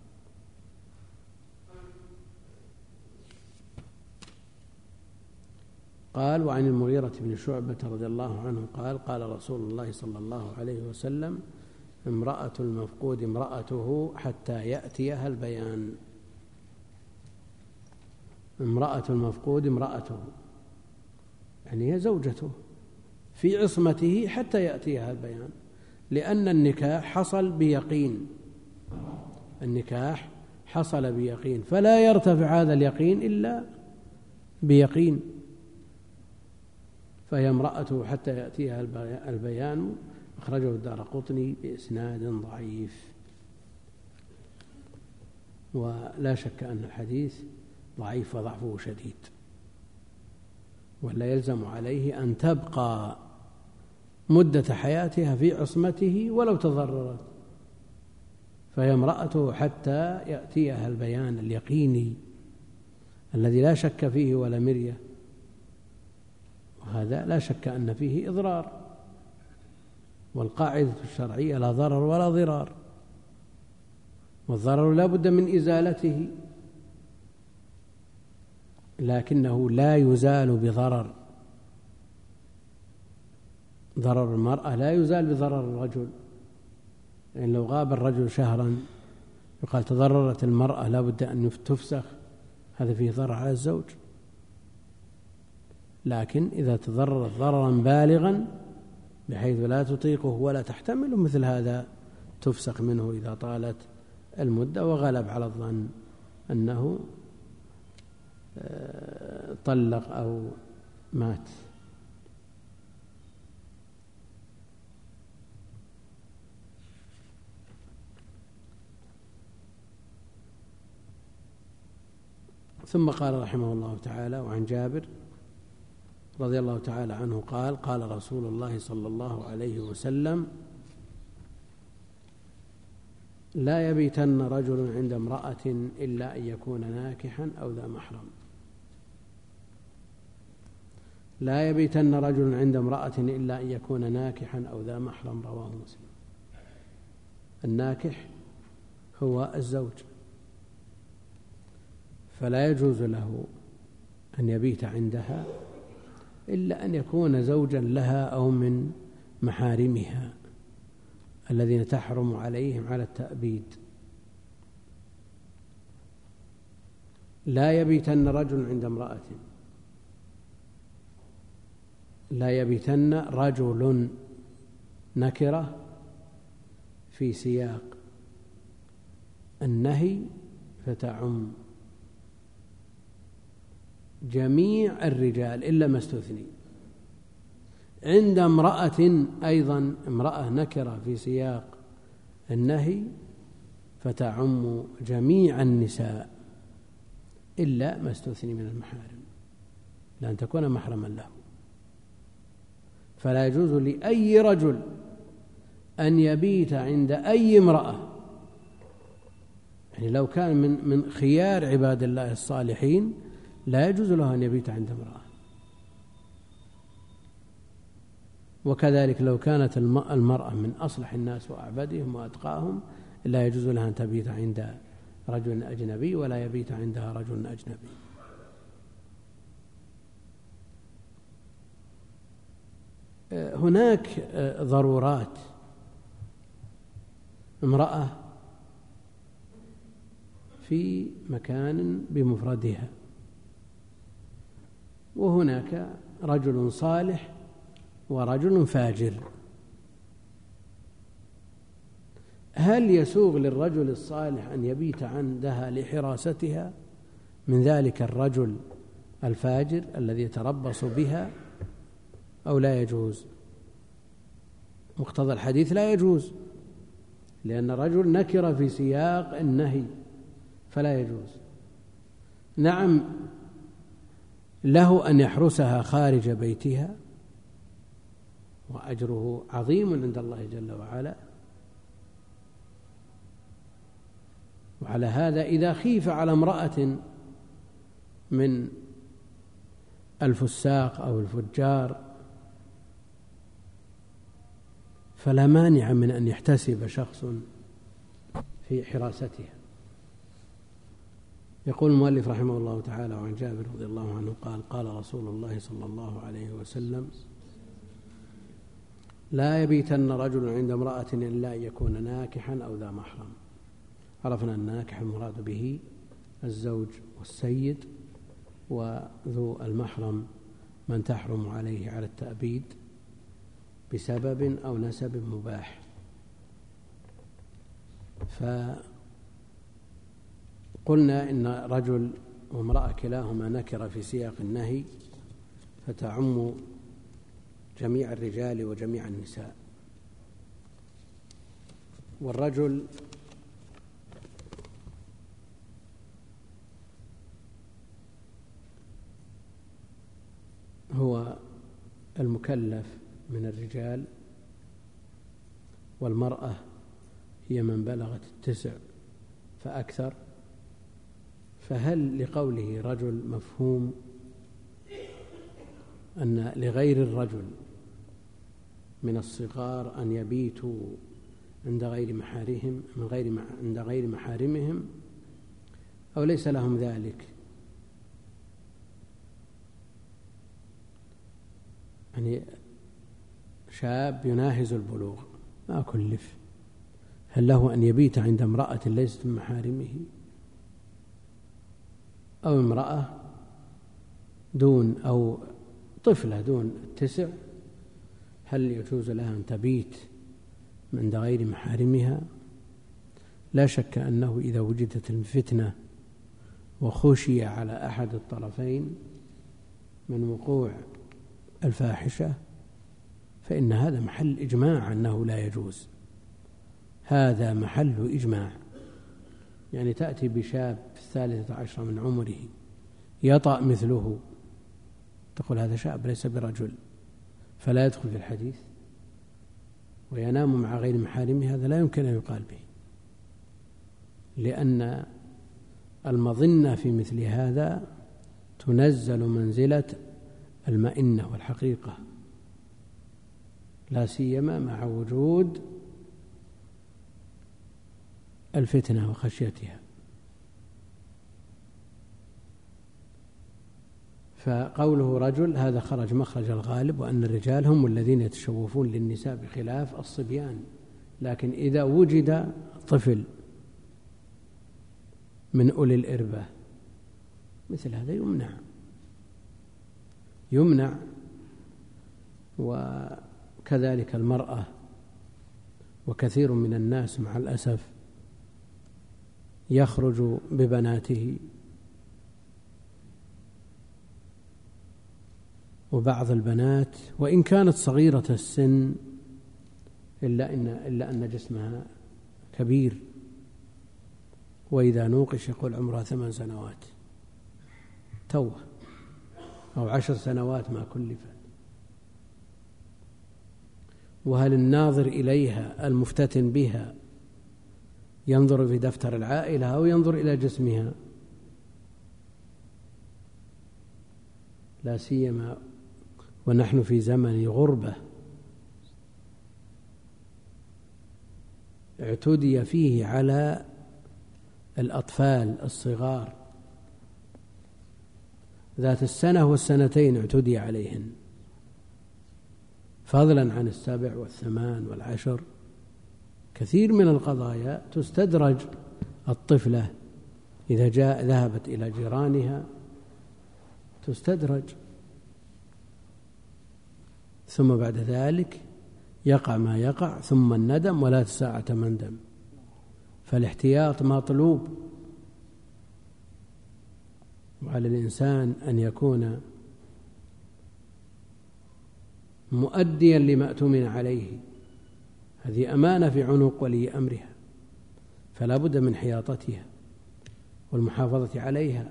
قال: وعن المغيرة بن شعبة رضي الله عنه قال: قال رسول الله صلى الله عليه وسلم: امرأة المفقود امرأته حتى يأتيها البيان. امرأة المفقود امرأته، يعني هي زوجته في عصمته حتى يأتيها البيان، لأن النكاح حصل بيقين، النكاح حصل بيقين، فلا يرتفع هذا اليقين إلا بيقين. فهي امرأته حتى يأتيها البيان. أخرجه الدارقطني بإسناد ضعيف. ولا شك أن الحديث ضعيف وضعفه شديد، ولا يلزم عليه أن تبقى مدة حياتها في عصمته ولو تضررت، فهي امرأته حتى يأتيها البيان اليقيني الذي لا شك فيه ولا مرية، وهذا لا شك أن فيه إضرار، والقاعدة الشرعية لا ضرر ولا ضرار، والضرر لا بد من إزالته، لكنه لا يزال بضرر. ضرر المرأة لا يزال بضرر الرجل، يعني لو غاب الرجل شهرا يقال تضررت المرأة لا بد أن تفسخ، هذا فيه ضرر على الزوج. لكن إذا تضررت ضررا بالغا بحيث لا تطيقه ولا تحتمل، مثل هذا تفسخ منه إذا طالت المدة وغلب على الظن أنه طلق أو مات. ثم قال رحمه الله تعالى: وعن جابر رضي الله تعالى عنه قال: قال رسول الله صلى الله عليه وسلم: لا يبيتن رجل عند امرأة إلا أن يكون ناكحا أو ذا محرم. لا يبيتن رجل عند امرأة إلا أن يكون ناكحا أو ذا محرم. رواه مسلم. الناكح هو الزوج، فلا يجوز له أن يبيت عندها إلا أن يكون زوجا لها أو من محارمها الذين تحرم عليهم على التأبيد. لا يبيتن رجل عند امرأة، لا يبيتن رجل نكرة في سياق النهي فتعم جميع الرجال إلا ما استثني. عند امرأة أيضا امرأة نكرة في سياق النهي فتعم جميع النساء إلا ما استثني من المحارم، لأن تكون محرما له. فلا يجوز لأي رجل أن يبيت عند أي امرأة، يعني لو كان من خيار عباد الله الصالحين لا يجوز له أن يبيت عند امرأة. وكذلك لو كانت المرأة من أصلح الناس وأعبدهم وأتقاهم لا يجوز لها أن تبيت عند رجل أجنبي ولا يبيت عندها رجل أجنبي. هناك ضرورات. امرأة في مكان بمفردها، وهناك رجل صالح ورجل فاجر، هل يسوغ للرجل الصالح أن يبيت عندها لحراستها من ذلك الرجل الفاجر الذي يتربص بها أو لا يجوز؟ مقتضى الحديث لا يجوز، لأن الرجل نكر في سياق النهي فلا يجوز. نعم له أن يحرسها خارج بيتها وأجره عظيم عند الله جل وعلا، وعلى هذا إذا خيف على امرأة من الفساق أو الفجار فلا مانع من أن يحتسب شخص في حراستها. يقول المؤلف رحمه الله تعالى: وعن جابر رضي الله عنه قال: قال رسول الله صلى الله عليه وسلم: لا يبيتن رجل عند امرأة إلا أن يكون ناكحا أو ذا محرم. عرفنا أن الناكح المراد به الزوج والسيد، وذو المحرم من تحرم عليه على التأبيد بسبب أو نسب مباح. فقلنا إن رجل وامرأة كلاهما نكر في سياق النهي فتعم جميع الرجال وجميع النساء. والرجل هو المكلف من الرجال، والمرأة هي من بلغت 9 فأكثر. فهل لقوله رجل مفهوم أن لغير الرجل من الصغار أن يبيتوا عند غير محارمهم عند غير محارمهم، أو ليس لهم ذلك؟ يعني شاب يناهز البلوغ ما كلف، هل له أن يبيت عند امرأة ليست من محارمه؟ أو امرأة دون أو طفلة دون 9، هل يجوز لها أن تبيت عند غير محارمها؟ لا شك أنه إذا وجدت الفتنة وخشي على أحد الطرفين من وقوع الفاحشة فإن هذا محل إجماع أنه لا يجوز. هذا محل إجماع. يعني تأتي بشاب في 13 من عمره يطأ مثله، تقول هذا شاب ليس برجل فلا يدخل في الحديث، وينام مع غير محارمه، هذا لا يمكن أن يقال به، لأن المظنة في مثل هذا تنزل منزلة المئنة والحقيقة، لا سيما مع وجود الفتنة وخشيتها. فقوله رجل هذا خرج مخرج الغالب، وأن الرجال هم الذين يتشوفون للنساء بخلاف الصبيان. لكن إذا وجد طفل من أولي الإربة مثل هذا يمنع. وكذلك المرأة، وكثير من الناس مع الأسف يخرج ببناته، وبعض البنات وإن كانت صغيرة السن إلا أن جسمها كبير، وإذا نوقش يقول عمرها 8 سنوات توه، أو 10 سنوات ما كلفت. وهل الناظر إليها المفتتن بها ينظر في دفتر العائلة أو ينظر إلى جسمها؟ لا سيما ونحن في زمن غربة اعتدي فيه على الأطفال الصغار ذات السنة والسنتين، اعتدي عليهن، فضلا عن 7 و8 و10. كثير من القضايا تستدرج الطفلة إذا ذهبت إلى جيرانها تستدرج، ثم بعد ذلك يقع ما يقع، ثم الندم ولا ساعة مندم. فالاحتياط مطلوب، وعلى الإنسان أن يكون مؤديا لما اؤتمن عليه. هذه أمانة في عنق ولي أمرها، فلا بد من حياطتها والمحافظة عليها.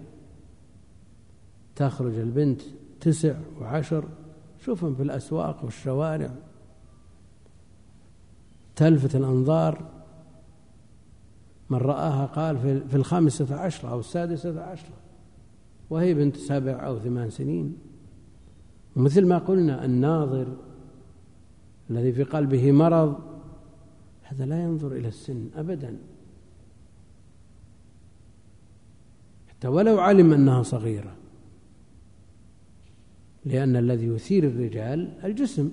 تخرج البنت 9 و10، شوفهم في الأسواق والشوارع تلفت الأنظار، من رآها قال في 15 أو 16، وهي بنت 7 أو 8 سنين. ومثل ما قلنا الناظر الذي في قلبه مرض هذا لا ينظر إلى السن أبدا، حتى ولو علم أنها صغيرة، لأن الذي يثير الرجال الجسم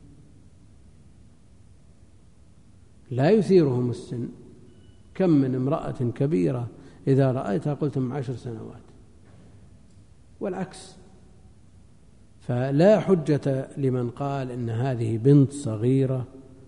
لا يثيرهم السن. كم من امرأة كبيرة إذا رأيتها قلتم 10 سنوات، والعكس. فلا حجة لمن قال إن هذه بنت صغيرة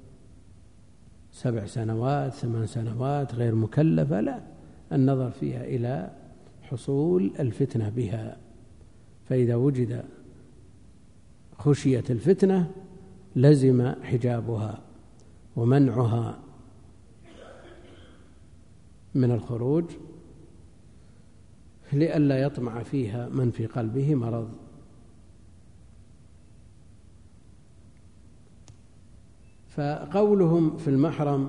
7 سنوات 8 سنوات غير مكلفة، لا، النظر فيها إلى حصول الفتنة بها. فإذا وجد خشية الفتنة لزم حجابها ومنعها من الخروج لئلا يطمع فيها من في قلبه مرض. فقولهم في المحرم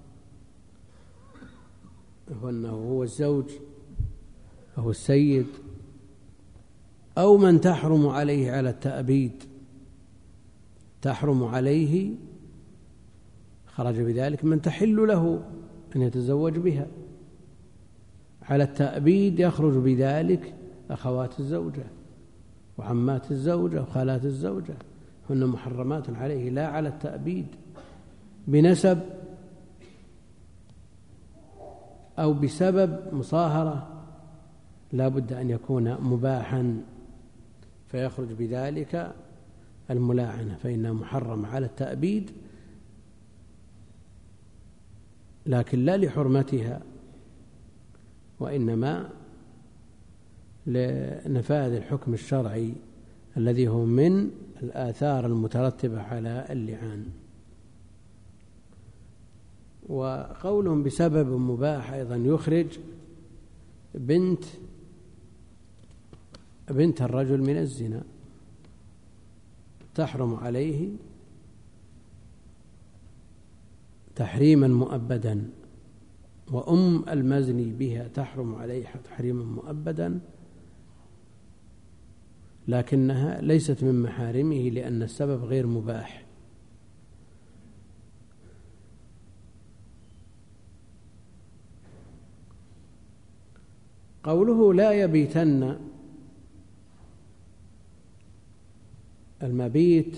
هو أنه هو الزوج أو السيد أو من تحرم عليه على التأبيد، تحرم عليه خرج بذلك من تحل له أن يتزوج بها. على التأبيد يخرج بذلك أخوات الزوجة وعمات الزوجة وخالات الزوجة، هن محرمات عليه، لا على التأبيد بنسب أو بسبب مصاهرة، لا بد أن يكون مباحا فيخرج بذلك الملاعنة، فإنها محرم على التأبيد لكن لا لحرمتها، وإنما لنفاذ الحكم الشرعي الذي هو من الآثار المترتبة على اللعان. وقولهم بسبب مباح أيضا يخرج بنت الرجل من الزنا، تحرم عليه تحريما مؤبدا، وأم المزني بها تحرم عليه تحريما مؤبدا، لكنها ليست من محارمه لأن السبب غير مباح. قوله لا يبيتن المبيت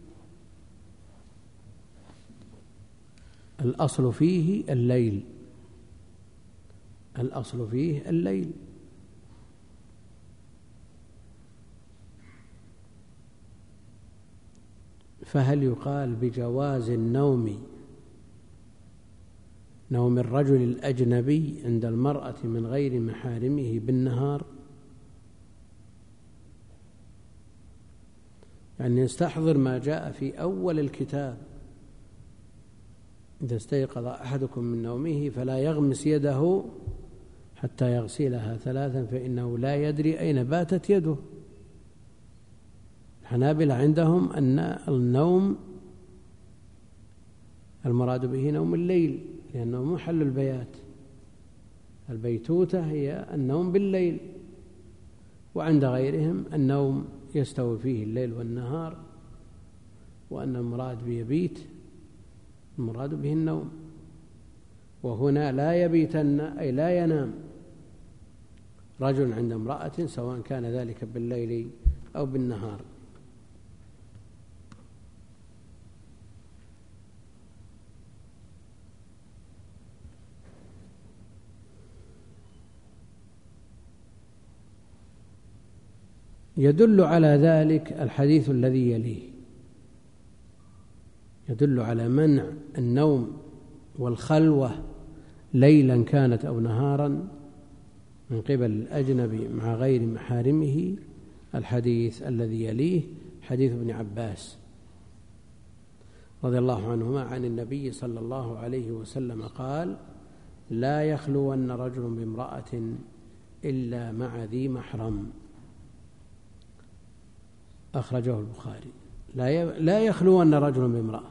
الأصل فيه الليل، الأصل فيه الليل، فهل يقال بجواز النوم، نوم الرجل الأجنبي عند المرأة من غير محارمه بالنهار؟ يعني يستحضر ما جاء في أول الكتاب: إذا استيقظ أحدكم من نومه فلا يغمس يده حتى يغسلها 3 فإنه لا يدري أين باتت يده. الحنابلة عندهم أن النوم المراد به نوم الليل، لأنه محل البيات، البيتوتة هي النوم بالليل، وعند غيرهم النوم يستوي فيه الليل والنهار، وأن المراد بيبيت المراد به النوم. وهنا لا يبيتن أي لا ينام رجل عند امرأة، سواء كان ذلك بالليل أو بالنهار. يدل على ذلك الحديث الذي يليه، يدل على منع النوم والخلوة ليلا كانت أو نهارا من قبل الأجنبي مع غير محارمه. الحديث الذي يليه حديث ابن عباس رضي الله عنهما عن النبي صلى الله عليه وسلم قال: لا يخلون رجل بامرأة إلا مع ذي محرم. أخرجه البخاري. لا يخلون رجل بامرأة،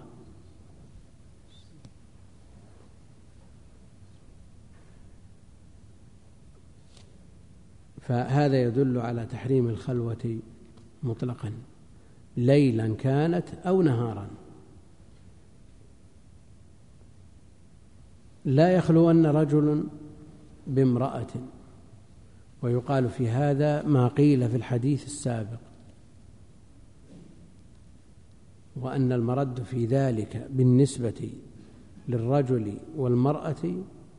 فهذا يدل على تحريم الخلوة مطلقا ليلا كانت أو نهارا. لا يخلون رجل بامرأة، ويقال في هذا ما قيل في الحديث السابق، وأن المرد في ذلك بالنسبة للرجل والمرأة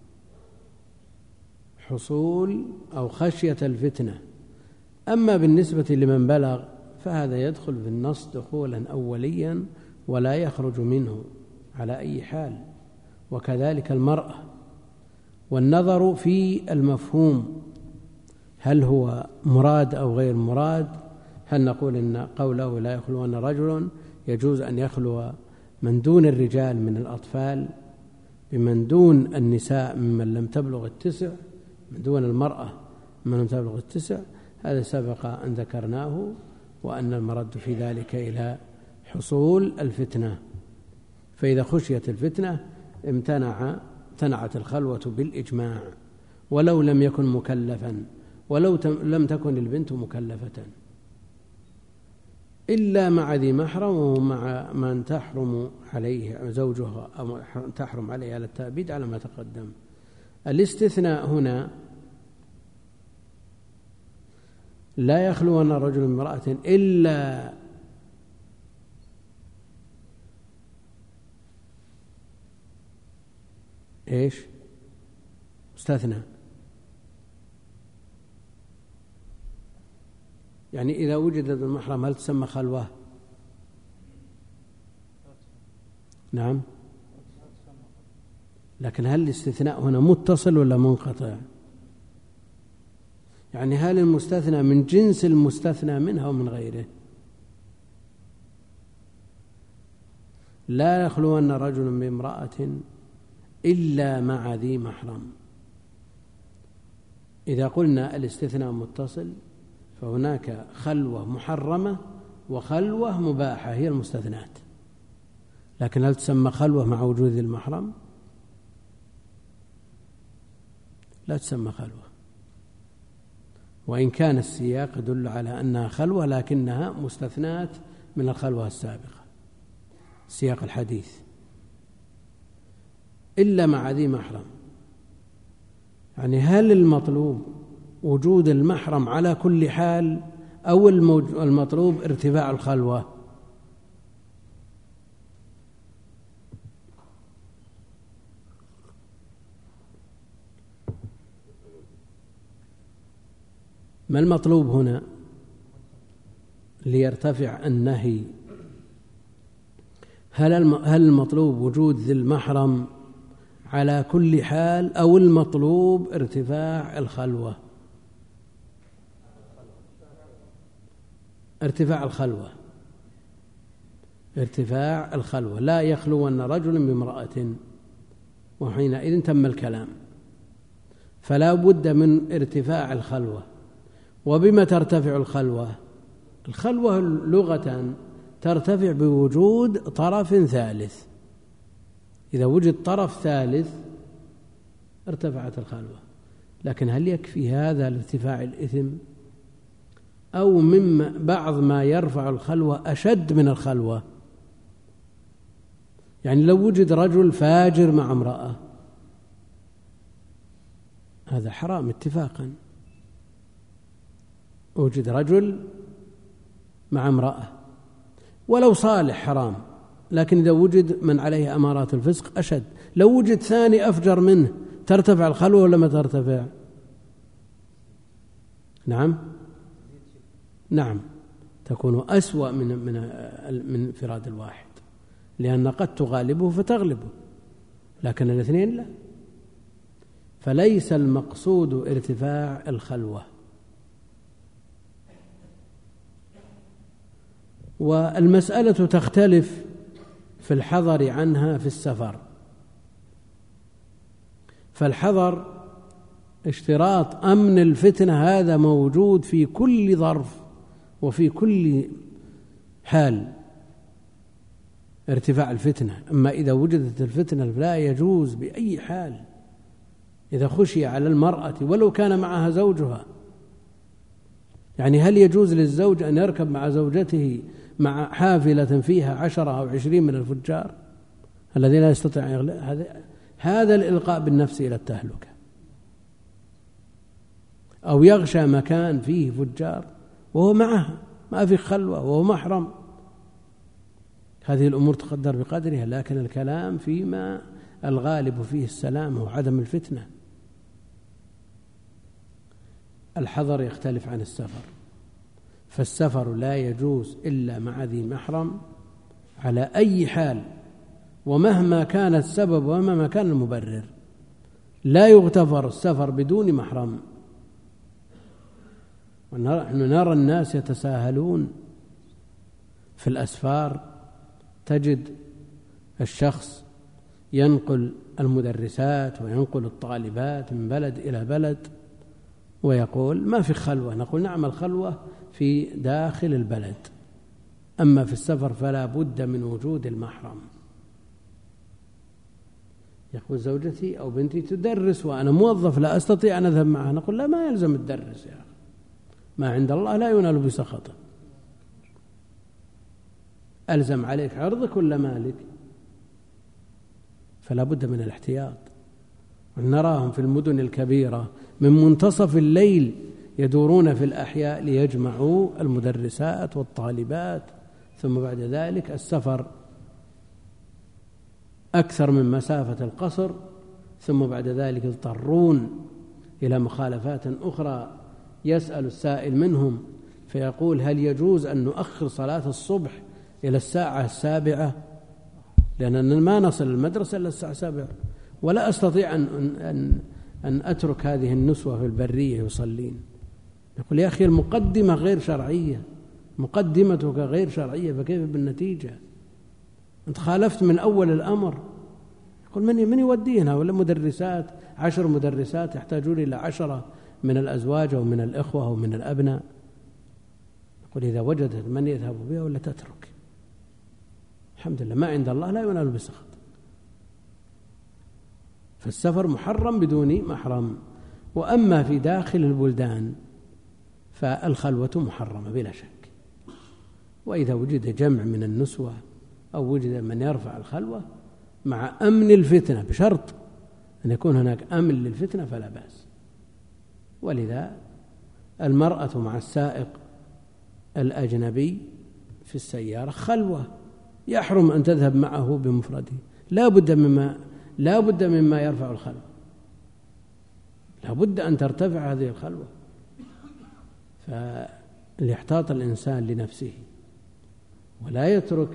حصول أو خشية الفتنة. أما بالنسبة لمن بلغ فهذا يدخل في النص دخولا أوليا ولا يخرج منه على أي حال، وكذلك المرأة. والنظر في المفهوم، هل هو مراد أو غير مراد؟ هل نقول إن قوله لا يخلون رجل يجوز أن يخلو من دون الرجال من الأطفال بمن دون النساء ممن لم تبلغ 9، من دون المرأة من لم تبلغ 9؟ هذا سبق أن ذكرناه، وأن المرد في ذلك إلى حصول الفتنة. فإذا خشيت الفتنة امتنعت الخلوة بالإجماع، ولو لم يكن مكلفا، ولو لم تكن البنت مكلفة، إلا مع ذي محرم ومع من تحرم عليه زوجها أو تحرم عليه على التأبيد على ما تقدم. الاستثناء هنا: لا يخلون رجل امرأة إلا إيش؟ مستثنى، يعني إذا وجد المحرم هل تسمى خلوة؟ نعم، لكن هل الاستثناء هنا متصل ولا منقطع؟ يعني هل المستثنى من جنس المستثنى منها أو من غيره؟ لا يخلون رجل بامرأة إلا مع ذي محرم. إذا قلنا الاستثناء متصل فهناك خلوة محرمة وخلوة مباحة هي المستثنات، لكن هل تسمى خلوة مع وجود المحرم؟ لا تسمى خلوة، وإن كان السياق يدل على أنها خلوة لكنها مستثنات من الخلوة السابقة، سياق الحديث إلا مع ذي محرم. يعني هل المطلوب وجود المحرم على كل حال أو المطلوب ارتفاع الخلوة؟ ما المطلوب هنا ليرتفع النهي؟ هل المطلوب وجود ذي المحرم على كل حال أو المطلوب ارتفاع الخلوة؟ ارتفاع الخلوة، لا يخلون رجل بامرأة، وحينئذ تم الكلام. فلا بد من ارتفاع الخلوة. وبما ترتفع الخلوة؟ الخلوة لغة ترتفع بوجود طرف ثالث. إذا وجد طرف ثالث ارتفعت الخلوة. لكن هل يكفي هذا لارتفاع الإثم؟ أو مما بعض ما يرفع الخلوة أشد من الخلوة؟ يعني لو وجد رجل فاجر مع امرأة هذا حرام اتفاقا. وجد رجل مع امرأة ولو صالح حرام، لكن إذا وجد من عليه أمارات الفسق أشد. لو وجد ثاني أفجر منه ترتفع الخلوة ولا ما ترتفع؟ نعم تكون أسوأ من انفراد الواحد، لأن قد تغالبه فتغلبه، لكن الاثنين لا. فليس المقصود ارتفاع الخلوة. والمسألة تختلف في الحذر عنها في السفر. فالحذر اشتراط أمن الفتنة هذا موجود في كل ظرف وفي كل حال، ارتفاع الفتنة. أما إذا وجدت الفتنة لا يجوز بأي حال. إذا خشي على المرأة ولو كان معها زوجها، يعني هل يجوز للزوج أن يركب مع زوجته مع حافلة فيها 10 أو 20 من الفجار الذين لا يستطيع أن يغلب؟ هذا الإلقاء بالنفس إلى التهلكة. أو يغشى مكان فيه فجار وهو معها ما في خلوة وهو محرم. هذه الأمور تقدر بقدرها، لكن الكلام فيما الغالب فيه السلام وعدم الفتنة. الحذر يختلف عن السفر. فالسفر لا يجوز إلا مع ذي محرم على أي حال، ومهما كان السبب ومهما كان المبرر. لا يغتفر السفر بدون محرم. ونحن نرى الناس يتساهلون في الأسفار. تجد الشخص ينقل المدرسات وينقل الطالبات من بلد إلى بلد ويقول ما في خلوة. نقول نعم الخلوة في داخل البلد، أما في السفر فلا بد من وجود المحرم. يقول زوجتي أو بنتي تدرس وأنا موظف لا أستطيع أن أذهب معها. نقول لا، ما يلزم تدرس يا أخي، ما عند الله لا ينال بسخطه. ألزم عليك عرضك ولا مالك؟ فلا بد من الاحتياط. نراهم في المدن الكبيرة من منتصف الليل يدورون في الأحياء ليجمعوا المدرسات والطالبات، ثم بعد ذلك السفر أكثر من مسافة القصر، ثم بعد ذلك يضطرون إلى مخالفات أخرى. يسأل السائل منهم فيقول هل يجوز أن نؤخر صلاة الصبح إلى الساعة 7، لأننا ما نصل المدرسة إلا الساعة 7، ولا أستطيع أن أترك هذه النسوة في البرية يصلين. يقول يا أخي المقدمة غير شرعية، مقدمتك غير شرعية، فكيف بالنتيجة؟ أنت خالفت من أول الأمر. يقول من يودينا؟ ولا مدرسات 10 مدرسات يحتاجون إلى 10 من الأزواج أو من الإخوة أو من الأبناء. يقول إذا وجدت من يذهب بها ولا تترك. الحمد لله ما عند الله لا ينال بسخط. فالسفر محرم بدون محرم. وأما في داخل البلدان فالخلوة محرمة بلا شك. وإذا وجد جمع من النسوة أو وجد من يرفع الخلوة مع أمن الفتنة، بشرط أن يكون هناك أمن للفتنة فلا بأس. ولذا المرأة مع السائق الأجنبي في السيارة خلوة، يحرم أن تذهب معه بمفرده. لا بد مما يرفع الخلوة، لا بد أن ترتفع هذه الخلوة. فليحتاط الإنسان لنفسه ولا يترك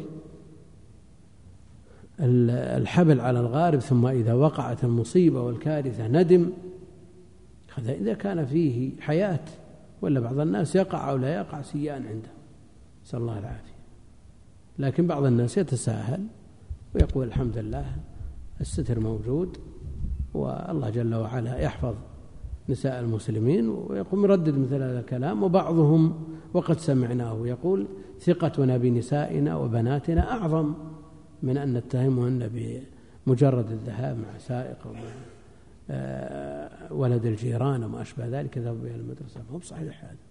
الحبل على الغارب ثم إذا وقعت المصيبة والكارثة ندم. هذا إذا كان فيه حياة، ولا بعض الناس يقع أو لا يقع سيان عنده، نسأل الله العافية. لكن بعض الناس يتساهل ويقول الحمد لله الستر موجود والله جل وعلا يحفظ نساء المسلمين، ويقوم يردد مثل هذا الكلام. وبعضهم وقد سمعناه يقول ثقتنا بنسائنا وبناتنا أعظم من أن نتهمهن بمجرد الذهاب مع سائق أو ولد الجيران وما أشبه ذلك ذهبوا إلى المدرسة. فهو صحيح هذا،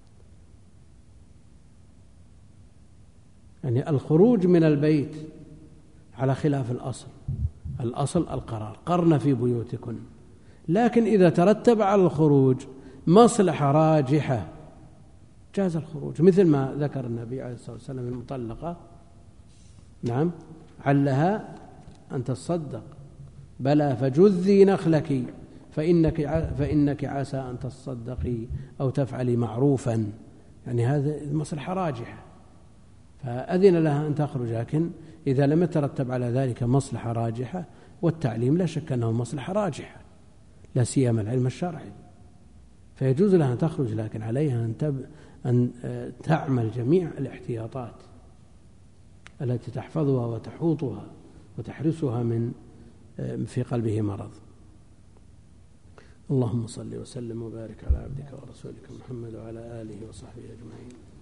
يعني الخروج من البيت على خلاف الأصل القرار، قرن في بيوتكن، لكن إذا ترتب على الخروج مصلحة راجحة جاز الخروج، مثل ما ذكر النبي عليه الصلاة والسلام المطلقة نعم علها أن تصدق، بلى فجذي نخلك فإنك عسى أن تصدقي أو تفعلي معروفا، يعني هذا المصلحة راجحة فأذن لها أن تخرج. لكن إذا لم يترتب على ذلك مصلحة راجحة، والتعليم لا شك أنه مصلحة راجحة لا سيما العلم الشرعي، فيجوز لها أن تخرج، لكن عليها أن تعمل جميع الاحتياطات التي تحفظها وتحوطها وتحرسها من في قلبه مرض. اللهم صل وسلم وبارك على عبدك ورسولك محمد وعلى آله وصحبه أجمعين.